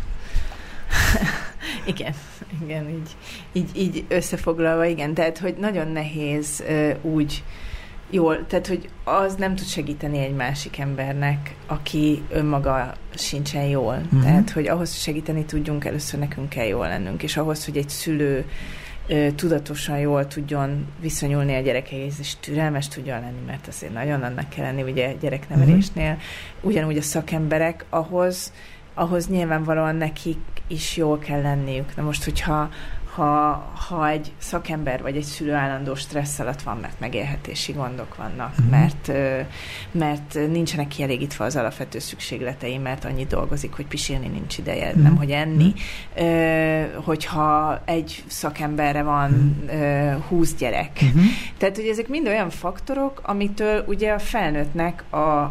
Igen, így összefoglalva, igen, tehát, hogy nagyon nehéz úgy jól, tehát, hogy az nem tud segíteni egy másik embernek, aki önmaga sincsen jól. Tehát, hogy ahhoz, hogy segíteni tudjunk, először nekünk kell jól lennünk, és ahhoz, hogy egy szülő tudatosan jól tudjon viszonyulni a gyerekeihez, és türelmes tudjon lenni, mert azért nagyon annak kell lenni, ugye gyereknevelésnél, ugyanúgy a szakemberek, ahhoz nyilvánvalóan nekik is jól kell lenniük. Na most, hogyha egy szakember vagy egy szülő állandó stressz alatt van, mert megélhetési gondok vannak, mert nincsenek kielégítve az alapvető szükségletei, mert annyit dolgozik, hogy pisilni nincs ideje, nem hogy enni. Hogyha egy szakemberre van 20 gyerek. Tehát, hogy ezek mind olyan faktorok, amitől ugye a felnőttnek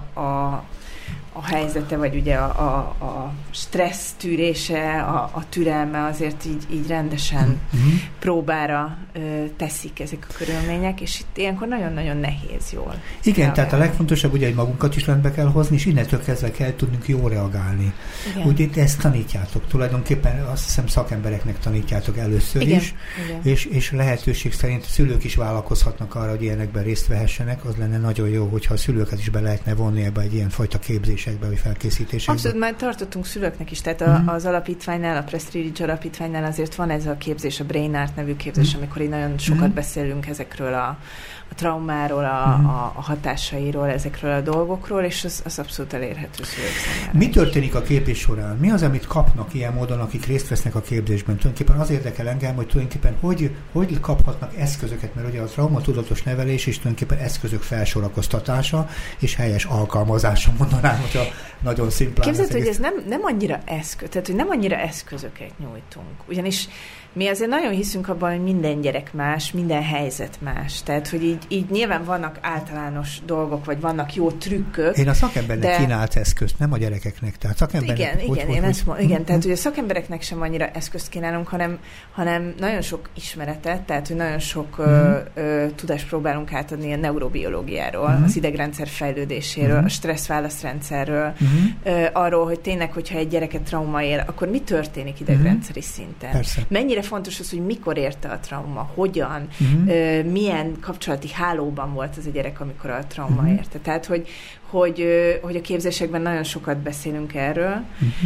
a helyzete, vagy ugye a stressz tűrése, a türelme azért így rendesen próbára teszik ezek a körülmények, és itt ilyenkor nagyon-nagyon nehéz jól. Igen, reagálni. Tehát a legfontosabb ugye, hogy magunkat is rendbe kell hozni, és innentől kezdve kell tudnunk jól reagálni. Ugye ezt tanítjátok, tulajdonképpen azt hiszem szakembereknek tanítjátok először is, és lehetőség szerint a szülők is vállalkozhatnak arra, hogy ilyenekben részt vehessenek, az lenne nagyon jó, hogyha a szülőket is be lehetne vonni ebbe egy ilyen fajta képzésekbe, vagy felkészítésekbe. Abszolút, már tartottunk szülőknek is, tehát az alapítványnál, a Prestige alapítványnál azért van ez a képzés, a Brain Art nevű képzés, amikor így nagyon sokat beszélünk ezekről a traumáról, a hatásairól, ezekről a dolgokról, és az abszolút elérhető szülők számára. Mi történik a képzés során? Mi az, amit kapnak ilyen módon, akik részt vesznek a képzésben? Tulajdonképpen az érdekel engem, hogy tulajdonképpen hogy kaphatnak eszközöket, mert ugye a traumatudatos nevelés is tulajdonképpen eszközök felsorakoztatása és helyes alkalmazása, mondanám, hogyha nagyon szimplán. Képzeld, hogy ez nem annyira eszköz, tehát hogy nem annyira eszközöket nyújtunk. Ugyanis mi azért nagyon hiszünk abban, hogy minden gyerek más, minden helyzet más. Tehát, hogy így nyilván vannak általános dolgok, vagy vannak jó trükkök. Én a szakembernek kínált eszközt, nem a gyerekeknek. Tehát szakembernek, igen, tehát hogy a szakembereknek sem annyira eszközt kínálunk, hanem nagyon sok ismeretet, tehát hogy nagyon sok tudást próbálunk átadni a neurobiológiáról, az idegrendszer fejlődéséről, a stressz-válaszrendszerről, arról, hogy tényleg, hogyha egy gyereket trauma ér, akkor mi történik idegrendszeri szinten? Persze. Mennyire fontos az, hogy mikor érte a trauma, hogyan, milyen kapcsolati hálóban volt az a gyerek, amikor a trauma érte. Tehát, hogy a képzésekben nagyon sokat beszélünk erről,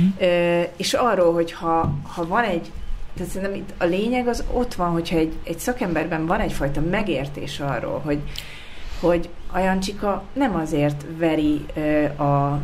és arról, hogy ha van tehát szerintem itt a lényeg az ott van, hogyha egy szakemberben van egyfajta megértés arról, hogy a Jancsika nem azért veri a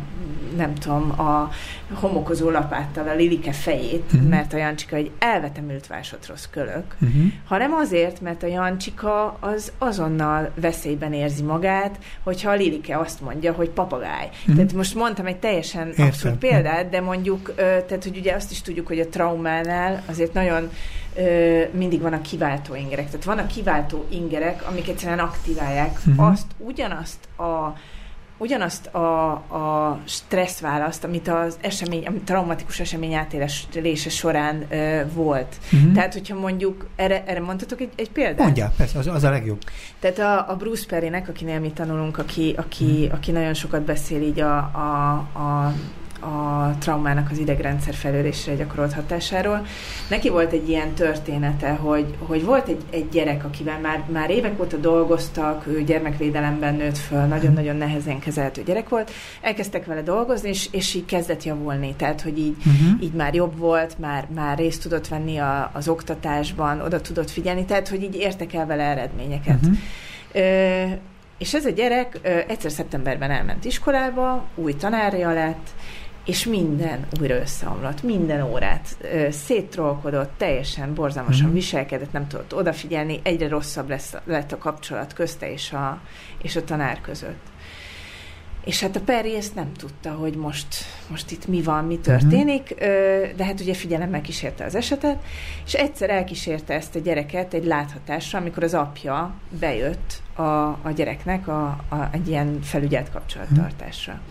homokozó lapáttal a Lilike fejét, mert a Jancsika egy elvetemült vásott rossz kölök, hanem azért, mert a Jancsika az azonnal veszélyben érzi magát, hogyha a Lilike azt mondja, hogy papagáj. Tehát most mondtam egy teljesen abszurd példát, de mondjuk, tehát hogy ugye azt is tudjuk, hogy a traumánál azért nagyon mindig van a kiváltó ingerek. Tehát van a kiváltó ingerek, amik egyszerűen aktiválják ugyanazt ugyanazt a stresszválaszt, amit a traumatikus esemény átélése során volt. Tehát, hogyha mondjuk, erre mondhatok egy példát? Mondjál, persze, az a legjobb. Tehát a Bruce Perrynek, akinél mi tanulunk, aki nagyon sokat beszél így a traumának az idegrendszer fejlődésre gyakorolt hatásáról. Neki volt egy ilyen története, hogy volt egy gyerek, akivel már évek óta dolgoztak, ő gyermekvédelemben nőtt föl, nagyon-nagyon nehezen kezelhető gyerek volt. Elkezdtek vele dolgozni, és így kezdett javulni. Tehát, hogy így már jobb volt, már részt tudott venni az oktatásban, oda tudott figyelni, tehát, hogy így értek el vele eredményeket. És ez a gyerek egyszer szeptemberben elment iskolába, új tanárja lett, és minden újra összeomlott, minden órát széttrollkodott, teljesen borzalmasan viselkedett, nem tudott odafigyelni, egyre rosszabb lett a kapcsolat közte és a tanár között. És hát a Perry ezt nem tudta, hogy most itt mi van, mi történik, de hát ugye figyelemmel kísérte az esetet, és egyszer elkísérte ezt a gyereket egy láthatásra, amikor az apja bejött a gyereknek egy ilyen felügyelt kapcsolattartásra.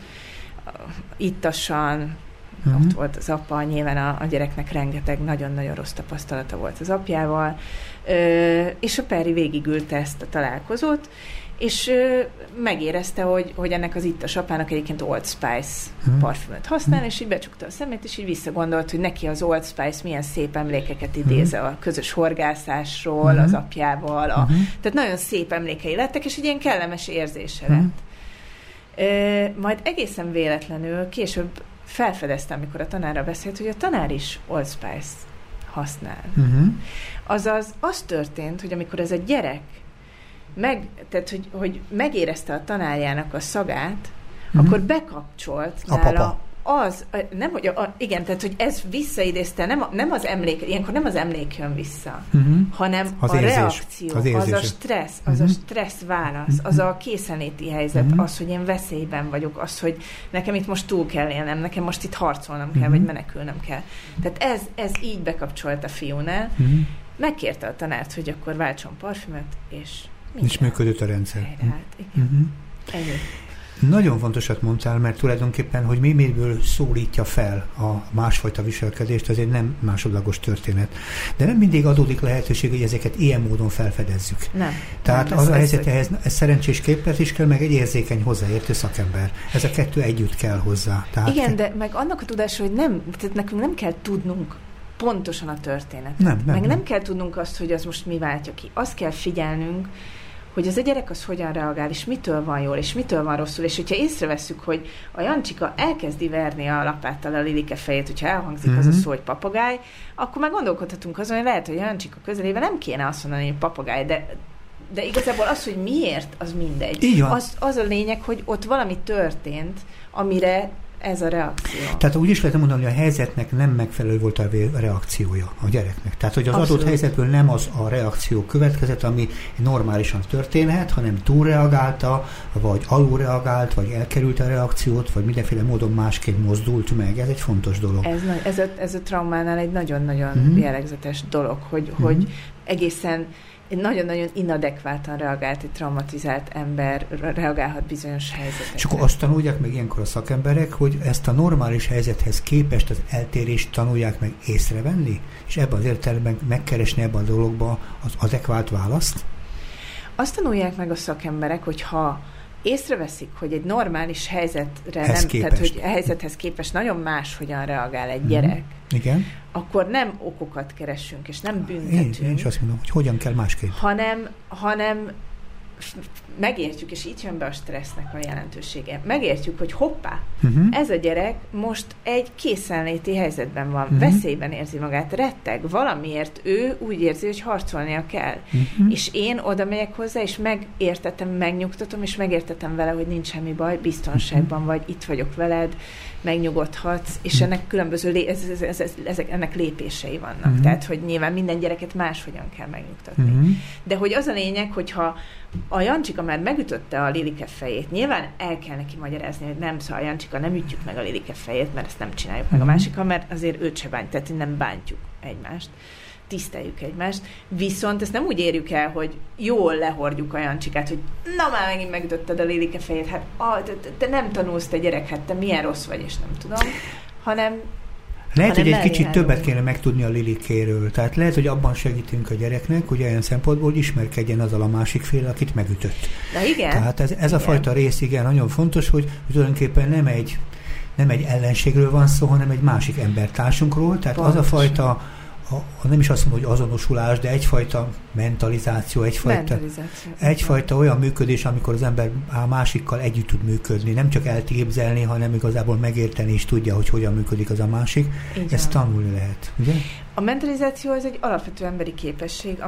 Ittasan, ott volt az apa, nyilván a gyereknek rengeteg nagyon-nagyon rossz tapasztalata volt az apjával, és a Perry végigülte ezt a találkozót, és megérezte, hogy ennek az ittas apának egyébként Old Spice parfümöt használ, és így becsukta a szemét, és így visszagondolt, hogy neki az Old Spice milyen szép emlékeket idéz a közös horgászásról, az apjával, tehát nagyon szép emlékei lettek, és egy ilyen kellemes érzése lett. Majd egészen véletlenül később felfedeztem, amikor a tanárra beszélt, hogy a tanár is Old Spice használ. Azaz az történt, hogy amikor ez a gyerek tehát, hogy megérezte a tanárjának a szagát, akkor bekapcsolt nála nem, hogy igen, tehát, hogy ez visszaidézte, nem az emlék, ilyenkor nem az emlék jön vissza, hanem az a reakció, az a stressz, az a stressz válasz, az a készenléti helyzet, az, hogy én veszélyben vagyok, az, hogy nekem itt most túl kell élnem, nekem most itt harcolnom kell, vagy menekülnem kell. Tehát ez így bekapcsolt a fiúnál, megkérte a tanárt, hogy akkor váltson parfümöt, és működött a rendszer. Ennyi. Nagyon fontosat mondtál, mert tulajdonképpen, hogy miből szólítja fel a másfajta viselkedést, az egy nem másodlagos történet. De nem mindig adódik lehetőség, hogy ezeket ilyen módon felfedezzük. Nem. Tehát az a helyzet, ehhez szerencsés képlet is kell, meg egy érzékeny, hozzáértő szakember. Ez a kettő együtt kell hozzá. Tehát igen, de meg annak a tudása, hogy tehát nekünk nem kell tudnunk pontosan a történetet. Nem kell tudnunk azt, hogy az most mi váltja ki. Azt kell figyelnünk, hogy az a gyerek az hogyan reagál, és mitől van jól, és mitől van rosszul, és hogyha észrevesszük, hogy a Jancsika elkezdi verni a lapáttal a Lilike fejét, hogyha elhangzik az a szó, hogy papagáj, akkor már gondolkodhatunk azon, hogy lehet, hogy a Jancsika közelében nem kéne azt mondani, hogy papagáj, de igazából az, hogy miért, az mindegy. Az a lényeg, hogy ott valami történt, amire ez a reakció. Tehát úgy is lehet mondani, hogy a helyzetnek nem megfelelő volt a reakciója a gyereknek. Tehát, hogy az adott helyzetből nem az a reakció következett, ami normálisan történhet, hanem túlreagálta, vagy alulreagált, vagy elkerült a reakciót, vagy mindenféle módon másként mozdult meg. Ez egy fontos dolog. Ez a traumánál egy nagyon-nagyon jellegzetes dolog, hogy egészen nagyon-nagyon inadekvátan reagált, egy traumatizált ember reagálhat bizonyos helyzetekre. És akkor azt tanulják meg ilyenkor a szakemberek, hogy ezt a normális helyzethez képest az eltérést tanulják meg észrevenni, és ebben az értelemben megkeresni ebben a dologban az adekvát választ? Azt tanulják meg a szakemberek, hogyha észreveszik, hogy egy normális helyzethez képest nagyon máshogyan reagál egy gyerek, igen, akkor nem okokat keressünk, és nem büntetünk. Én is azt mondom, hogy hogyan kell másképp. Hanem megértjük, és itt jön be a stressznek a jelentősége. Megértjük, hogy hoppá, ez a gyerek most egy készenléti helyzetben van, veszélyben érzi magát, retteg, valamiért ő úgy érzi, hogy harcolnia kell. És én oda megyek hozzá, és megértetem, megnyugtatom, és megértetem vele, hogy nincs semmi baj, biztonságban vagy, itt vagyok veled, megnyugodhatsz, és ennek különböző ennek lépései vannak. Tehát, hogy nyilván minden gyereket máshogyan kell megnyugtatni. De hogy az a lényeg, hogyha a Jancsika már megütötte a Lilike fejét, nyilván el kell neki magyarázni, hogy nem, szóval a Jancsika, nem ütjük meg a Lilike fejét, mert ezt nem csináljuk meg a másikkal, mert azért őt se bánt, tehát nem bántjuk egymást. tiszteljük egymást, viszont ezt nem úgy érjük el, hogy jól lehordjuk a Jancsikát, hogy na már megint megütötted a Lilike fejét, hát te nem tanulsz, te gyerek, hát te milyen rossz vagy, és nem tudom, hanem lehet, hogy egy kicsit többet kéne megtudni a Lilikéről. Tehát lehet, hogy abban segítünk a gyereknek, hogy olyan szempontból, hogy ismerkedjen azzal a másik fél, akit megütött. Na igen. Tehát ez a fajta rész, igen, nagyon fontos, hogy tulajdonképpen nem egy ellenségről van szó, hanem egy másik embertársunkról. Tehát pontosan. Az a fajta, nem is azt mondom, hogy azonosulás, de egyfajta mentalizáció, egyfajta olyan működés, amikor az ember a másikkal együtt tud működni, nem csak elképzelni, hanem igazából megérteni is tudja, hogy hogyan működik az a másik. Igen. Ezt tanulni lehet, ugye? A mentalizáció az egy alapvető emberi képesség,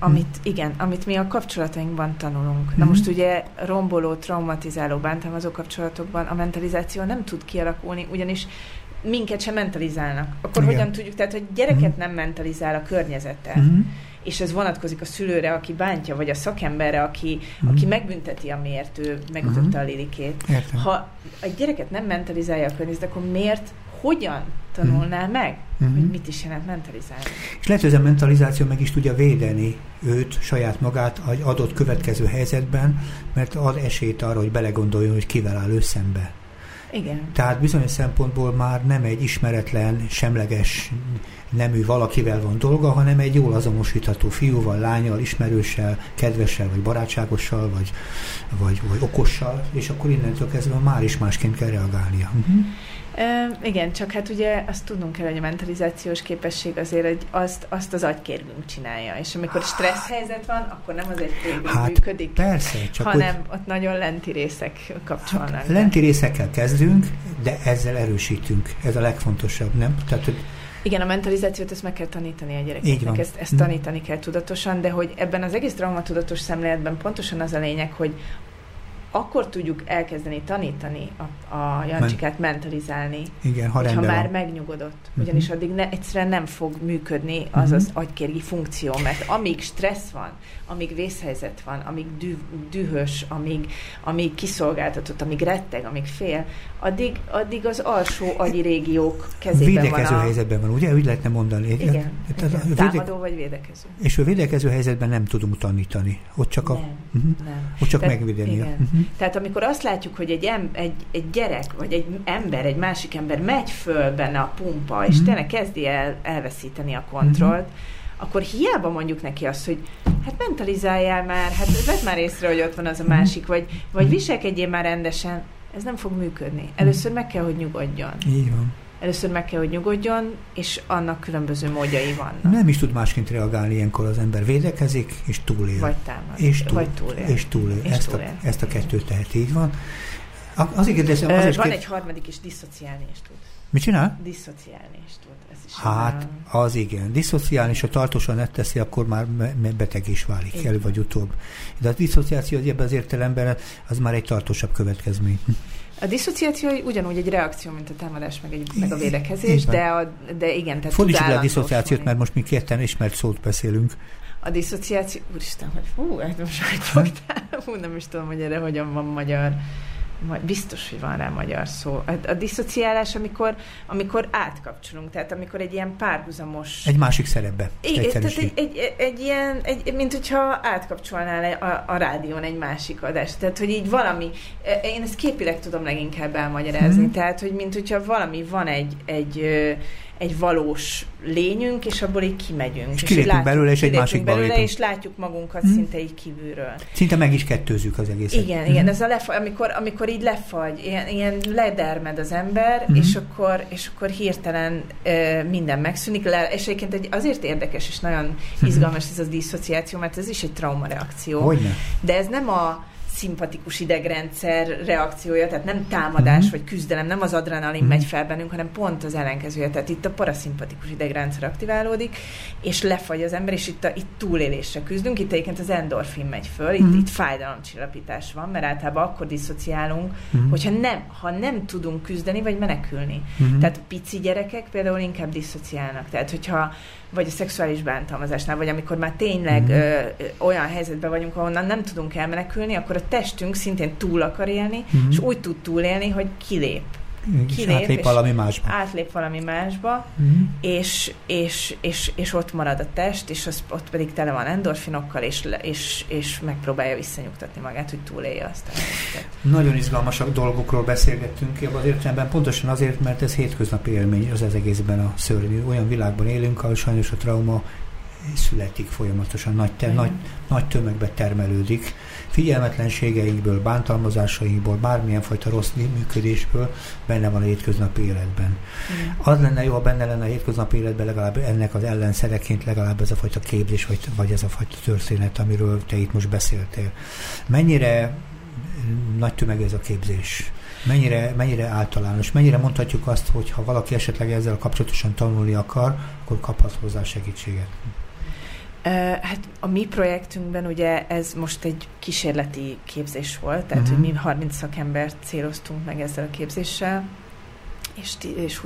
amit mi a kapcsolatainkban tanulunk. Na most ugye romboló, traumatizáló, bántalmazó kapcsolatokban a mentalizáció nem tud kialakulni, ugyanis minket sem mentalizálnak. Akkor igen. Hogyan tudjuk? Tehát, hogy gyereket nem mentalizál a környezete, és ez vonatkozik a szülőre, aki bántja, vagy a szakemberre, aki megbünteti, amiért ő megütötte a Lilikét. Értem. Ha egy gyereket nem mentalizálja a környezet, akkor hogyan tanulná meg, hogy mit is jelent mentalizálni? És lehet, hogy ez a mentalizáció meg is tudja védeni őt, saját magát egy adott következő helyzetben, mert ad esélyt arra, hogy belegondoljon, hogy kivel áll ő szembe. Igen. Tehát bizonyos szempontból már nem egy ismeretlen, semleges nemű valakivel van dolga, hanem egy jól azonosítható fiúval, lányal, ismerőssel, kedvessel, vagy barátságossal, vagy okossal, és akkor innentől kezdve már is másként kell reagálnia. Igen, csak hát ugye azt tudnunk kell, hogy a mentalizációs képesség azért azt az agykérgünk csinálja, és amikor stressz helyzet van, akkor nem az agykérgünk működik, persze, csak hanem ott nagyon lenti részek kapcsolnak. Lenti részekkel kezdünk, de ezzel erősítünk. Ez a legfontosabb, nem? Tehát, hogy igen, a mentalizációt ezt meg kell tanítani a gyerekeknek, ezt tanítani kell tudatosan, de hogy ebben az egész traumatudatos szemléletben pontosan az a lényeg, hogy akkor tudjuk elkezdeni tanítani a Jancsikát mentalizálni, igen, hogyha már megnyugodott. Ugyanis addig egyszerűen nem fog működni az agykérgi funkció, mert amíg stressz van, amíg vészhelyzet van, amíg dühös, amíg kiszolgáltatott, amíg retteg, amíg fél, addig az alsó agyi régiók kezében van. Védekező helyzetben van, ugye? Úgy lehetne mondani. Igen. Támadó vagy védekező. És a védekező helyzetben nem tudunk tanítani. Ott csak ott csak megvédeni. Tehát amikor azt látjuk, hogy egy gyerek, vagy egy ember, egy másik ember megy föl benne a pumpa, és tényleg kezdi el elveszíteni a kontrollt, akkor hiába mondjuk neki azt, hogy hát mentalizáljál már, hát vedd már észre, hogy ott van az a másik, vagy viselkedjél már rendesen, ez nem fog működni. Először meg kell, hogy nyugodjon. Így van. Először meg kell, hogy nyugodjon, és annak különböző módjai vannak. Nem is tud másként reagálni ilyenkor az ember. Védekezik, és túlél. Vagy támad. Vagy túlél. És túlél. Ezt a kettőt tehet, így van. Van egy harmadik is, diszociálni is tud. Mit csinál? Diszociálni is tud. Ez is az igen. Diszociálni, és ha tartósan ne teszi, akkor már beteg is válik elő vagy utóbb. De a diszociáció ebben az értelemben az már egy tartósabb következmény. A diszociáció ugyanúgy egy reakció, mint a támadás, meg a védekezés, de igen, tehát fordítsuk le a diszociációt, mert most mi ketten ismert szót beszélünk. A diszociáció, úristen, hogy nem is tudom, hogy erre hogyan van magyar. Biztos, hogy van rá magyar szó. A diszociálás, amikor átkapcsolunk, tehát amikor egy ilyen párhuzamos... Egy másik szerepbe. Mint hogyha átkapcsolnál a rádión egy másik adást. Tehát, hogy így valami... Én ezt képileg tudom leginkább elmagyarázni. Tehát, hogy mint hogyha valami van egy valós lényünk, és abból így kimegyünk. És kilépünk belőle, és egy másikba lépünk. És látjuk magunkat szinte így kívülről. Szinte meg is kettőzzük az egészet. Igen, ez amikor így lefagy, ilyen ledermed az ember, és akkor hirtelen minden megszűnik. És egyébként azért érdekes, és nagyon izgalmas ez a diszociáció, mert ez is egy traumareakció. Hogyne? De ez nem a szimpatikus idegrendszer reakciója, tehát nem támadás vagy küzdelem, nem az adrenalin megy fel bennünk, hanem pont az ellenkezője. Tehát itt a paraszimpatikus idegrendszer aktiválódik, és lefagy az ember, és itt túlélésre küzdünk. Itt egyébként az endorfin megy föl, itt fájdalomcsillapítás van, mert általában akkor diszociálunk, ha nem tudunk küzdeni, vagy menekülni. Tehát a pici gyerekek például inkább diszociálnak. Tehát, hogyha vagy a szexuális bántalmazásnál, vagy amikor már tényleg olyan helyzetben vagyunk, ahonnan nem tudunk elmenekülni, akkor a testünk szintén túl akar élni, és úgy tud túlélni, hogy kilép. átlép valami másba. Átlép valami másba, és ott marad a test, és ott pedig tele van endorfinokkal, és megpróbálja visszanyugtatni magát, hogy túlélje azt a helyzetet. Nagyon izgalmas dolgokról beszélgettünk az értelemben, pontosan azért, mert ez hétköznapi élmény az egészben a szörnyű. Olyan világban élünk, ahol sajnos a trauma születik folyamatosan, nagy tömegbe termelődik. Figyelmetlenségeinkből, bántalmazásainkból, bármilyen fajta rossz működésből benne van a hétköznapi életben. Az lenne jó, ha benne lenne a hétköznapi életben legalább ennek az ellenszereként legalább ez a fajta képzés, vagy ez a fajta történet, amiről te itt most beszéltél. Mennyire nagy tömeg ez a képzés? Mennyire általános? Mennyire mondhatjuk azt, hogy ha valaki esetleg ezzel kapcsolatosan tanulni akar, akkor kaphat hozzá segítséget? Hát a mi projektünkben ugye ez most egy kísérleti képzés volt, tehát hogy mi 30 szakembert céloztunk meg ezzel a képzéssel, és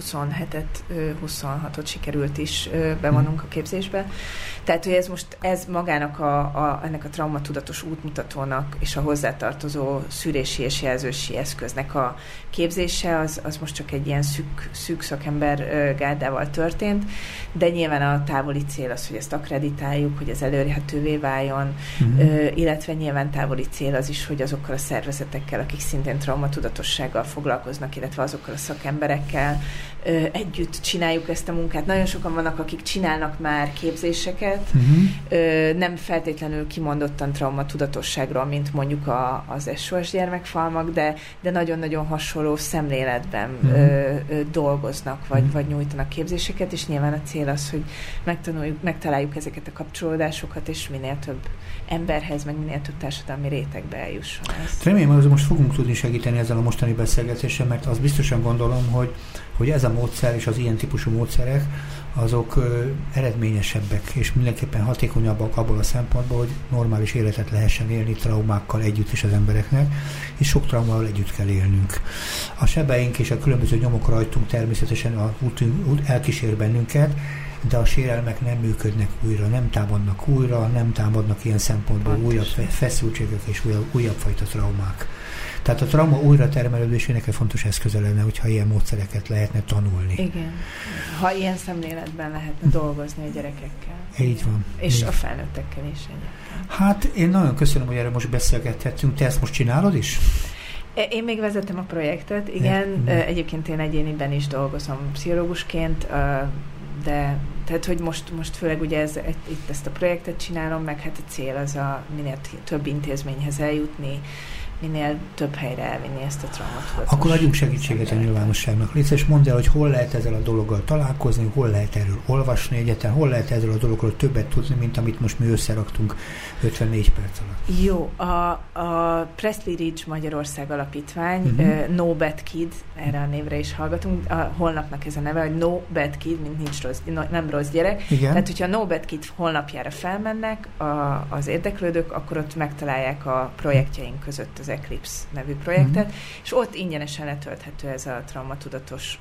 26-ot sikerült is bevonnunk a képzésbe. Tehát, hogy ez magának ennek a traumatudatos útmutatónak és a hozzátartozó szűrési és jelzősi eszköznek a képzése, az most csak egy ilyen szűk szakember gárdával történt, de nyilván a távoli cél az, hogy ezt akkreditáljuk, hogy ez elérhetővé váljon, illetve nyilván távoli cél az is, hogy azokkal a szervezetekkel, akik szintén traumatudatossággal foglalkoznak, illetve azokkal a szakemberekkel együtt csináljuk ezt a munkát. Nagyon sokan vannak, akik csinálnak már képzéseket, nem feltétlenül kimondottan traumatudatosságról, mint mondjuk az SOS gyermekfalmak, de nagyon-nagyon hasonló szemléletben dolgoznak, vagy nyújtanak képzéseket, és nyilván a cél az, hogy megtaláljuk ezeket a kapcsolódásokat, és minél több emberhez, meg minél több társadalmi rétegbe eljusson ez. Remélem, hogy most fogunk tudni segíteni ezzel a mostani beszélgetéssel, mert azt biztosan gondolom, hogy ez a módszer és az ilyen típusú módszerek azok eredményesebbek és mindenképpen hatékonyabbak abból a szempontból, hogy normális életet lehessen élni traumákkal együtt is az embereknek, és sok traumával együtt kell élnünk. A sebeink és a különböző nyomok rajtunk természetesen elkísér bennünket, de a sérelmek nem működnek újra, nem támadnak újra, nem támadnak ilyen szempontból újabb feszültségek és újabb fajta traumák. Tehát a trauma újra termelődésének egy fontos eszköze lenne, hogyha ilyen módszereket lehetne tanulni. Igen. Ha ilyen szemléletben lehetne dolgozni a gyerekekkel. Így van. És a felnőttekkel is egyébként. Hát én nagyon köszönöm, hogy erről most beszélgethettünk. Te ezt most csinálod is? Én még vezetem a projektet, igen. Egyébként én egyéniben is dolgozom pszichológusként, de tehát, hogy most főleg ugye itt ezt a projektet csinálom, meg hát a cél az minél több intézményhez eljutni, minél több helyre elvinni ezt a traumatudatos. Akkor adjunk segítséget a nyilvánosságnak. Légy szíves, mondd el, hogy hol lehet ezzel a dologgal találkozni, hol lehet erről olvasni egyáltalán, hol lehet ezzel a dologról többet tudni, mint amit most mi összeraktunk 54 perc alatt. Jó, a Presley Ridge Magyarország Alapítvány, No Bad Kid, erre a névre is hallgatunk, a honlapnak ez a neve, hogy No Bad Kid, mint nincs rossz, nem rossz gyerek. Igen. Tehát, hogyha a No Bad Kid honlapjára felmennek az érdeklődők, akkor ott megtalálják a projektjeink között az Eclipse nevű projektet, és ott ingyenesen letölthető ez a traumatudatos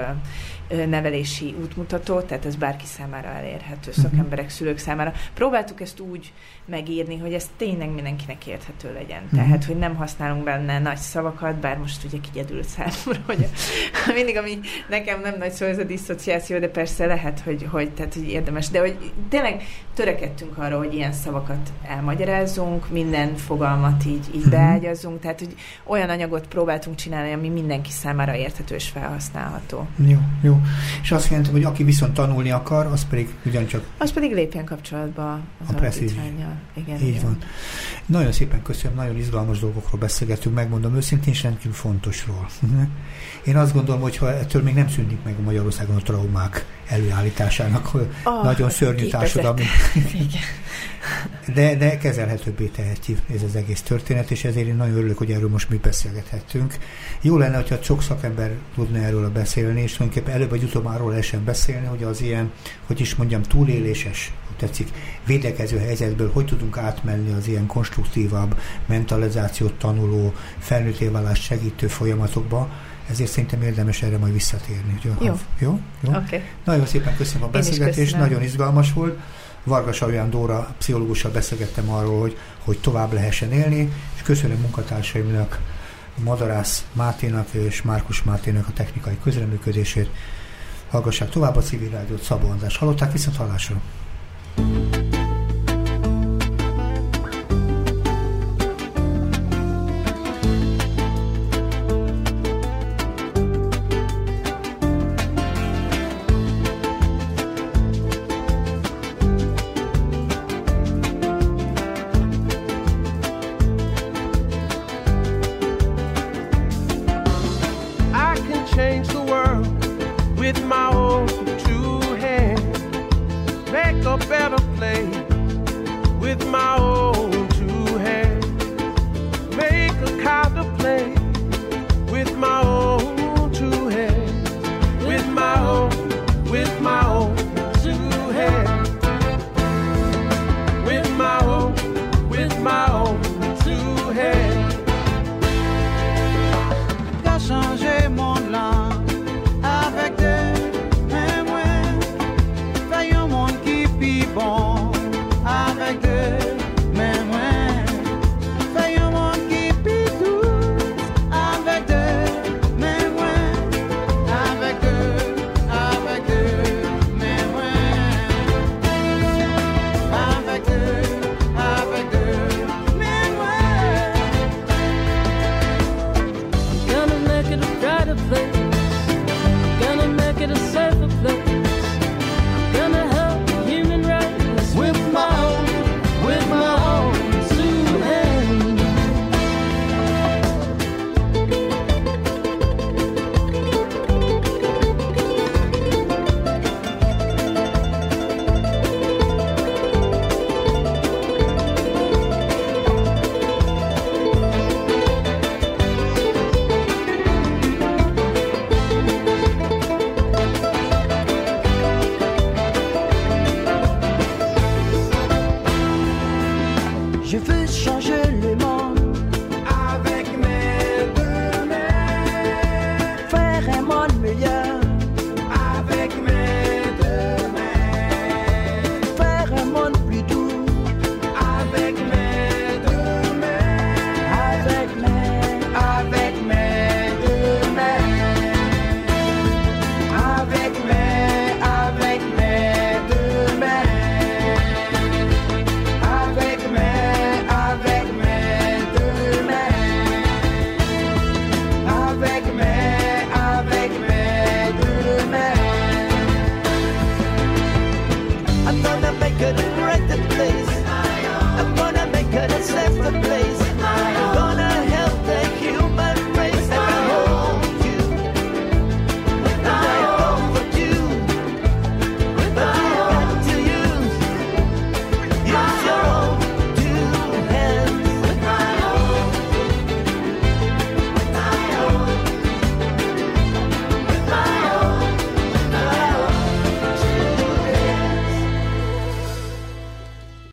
nevelési útmutató, tehát ez bárki számára elérhető, szakemberek, szülők számára. Próbáltuk ezt úgy megírni, hogy ez tényleg mindenkinek érthető legyen. Tehát, hogy nem használunk benne nagy szavakat, bár most ugye kigyedült számomra, hogy mindig, ami nekem nem nagy szó, ez a disszociáció, de persze lehet, hogy érdemes. De hogy tényleg törekedtünk arra, hogy ilyen szavakat elmagyarázzunk, minden fogalmat így beágyazzunk, tehát, hogy olyan anyagot próbáltunk csinálni, ami mindenki számára érthető és felhasználható. Jó. És azt jelenti, hogy aki viszont tanulni akar, az pedig ugyancsak... Az pedig lépjen kapcsolatba az alapítvánnyal. Igen, így van. Nagyon szépen köszönöm, nagyon izgalmas dolgokról beszélgetünk, megmondom őszintén, és rendkívül fontosról. Én azt gondolom, hogy ha ettől még nem szűnik meg Magyarországon a traumák előállításának, nagyon szörnyű társadalmi. De kezelhetőbbé teheti ez az egész történet, és ezért én nagyon örülök, hogy erről most mi beszélgethettünk. Jó lenne, hogyha sok szakember tudna erről beszélni, és tulajdonképpen előbb vagy utóbb arról lehessen beszélni, hogy az ilyen, hogy is mondjam, túléléses, tetszik, védekező helyzetből hogy tudunk átmenni az ilyen konstruktívabb, mentalizációt tanuló, felnőtté válást segítő folyamatokba. Ezért szerintem érdemes erre majd visszatérni. Jó? Okay. Nagyon szépen köszönöm a beszélgetést, nagyon izgalmas volt. Varga Salján Dóra pszichológussal beszélgettem arról, hogy tovább lehessen élni, és köszönöm munkatársaimnak, Madarász Máténak és Márkus Máténak a technikai közreműködését. Hallgassák tovább a Civil Rádiót, Szabó András hallották, viszont hallásra. With my own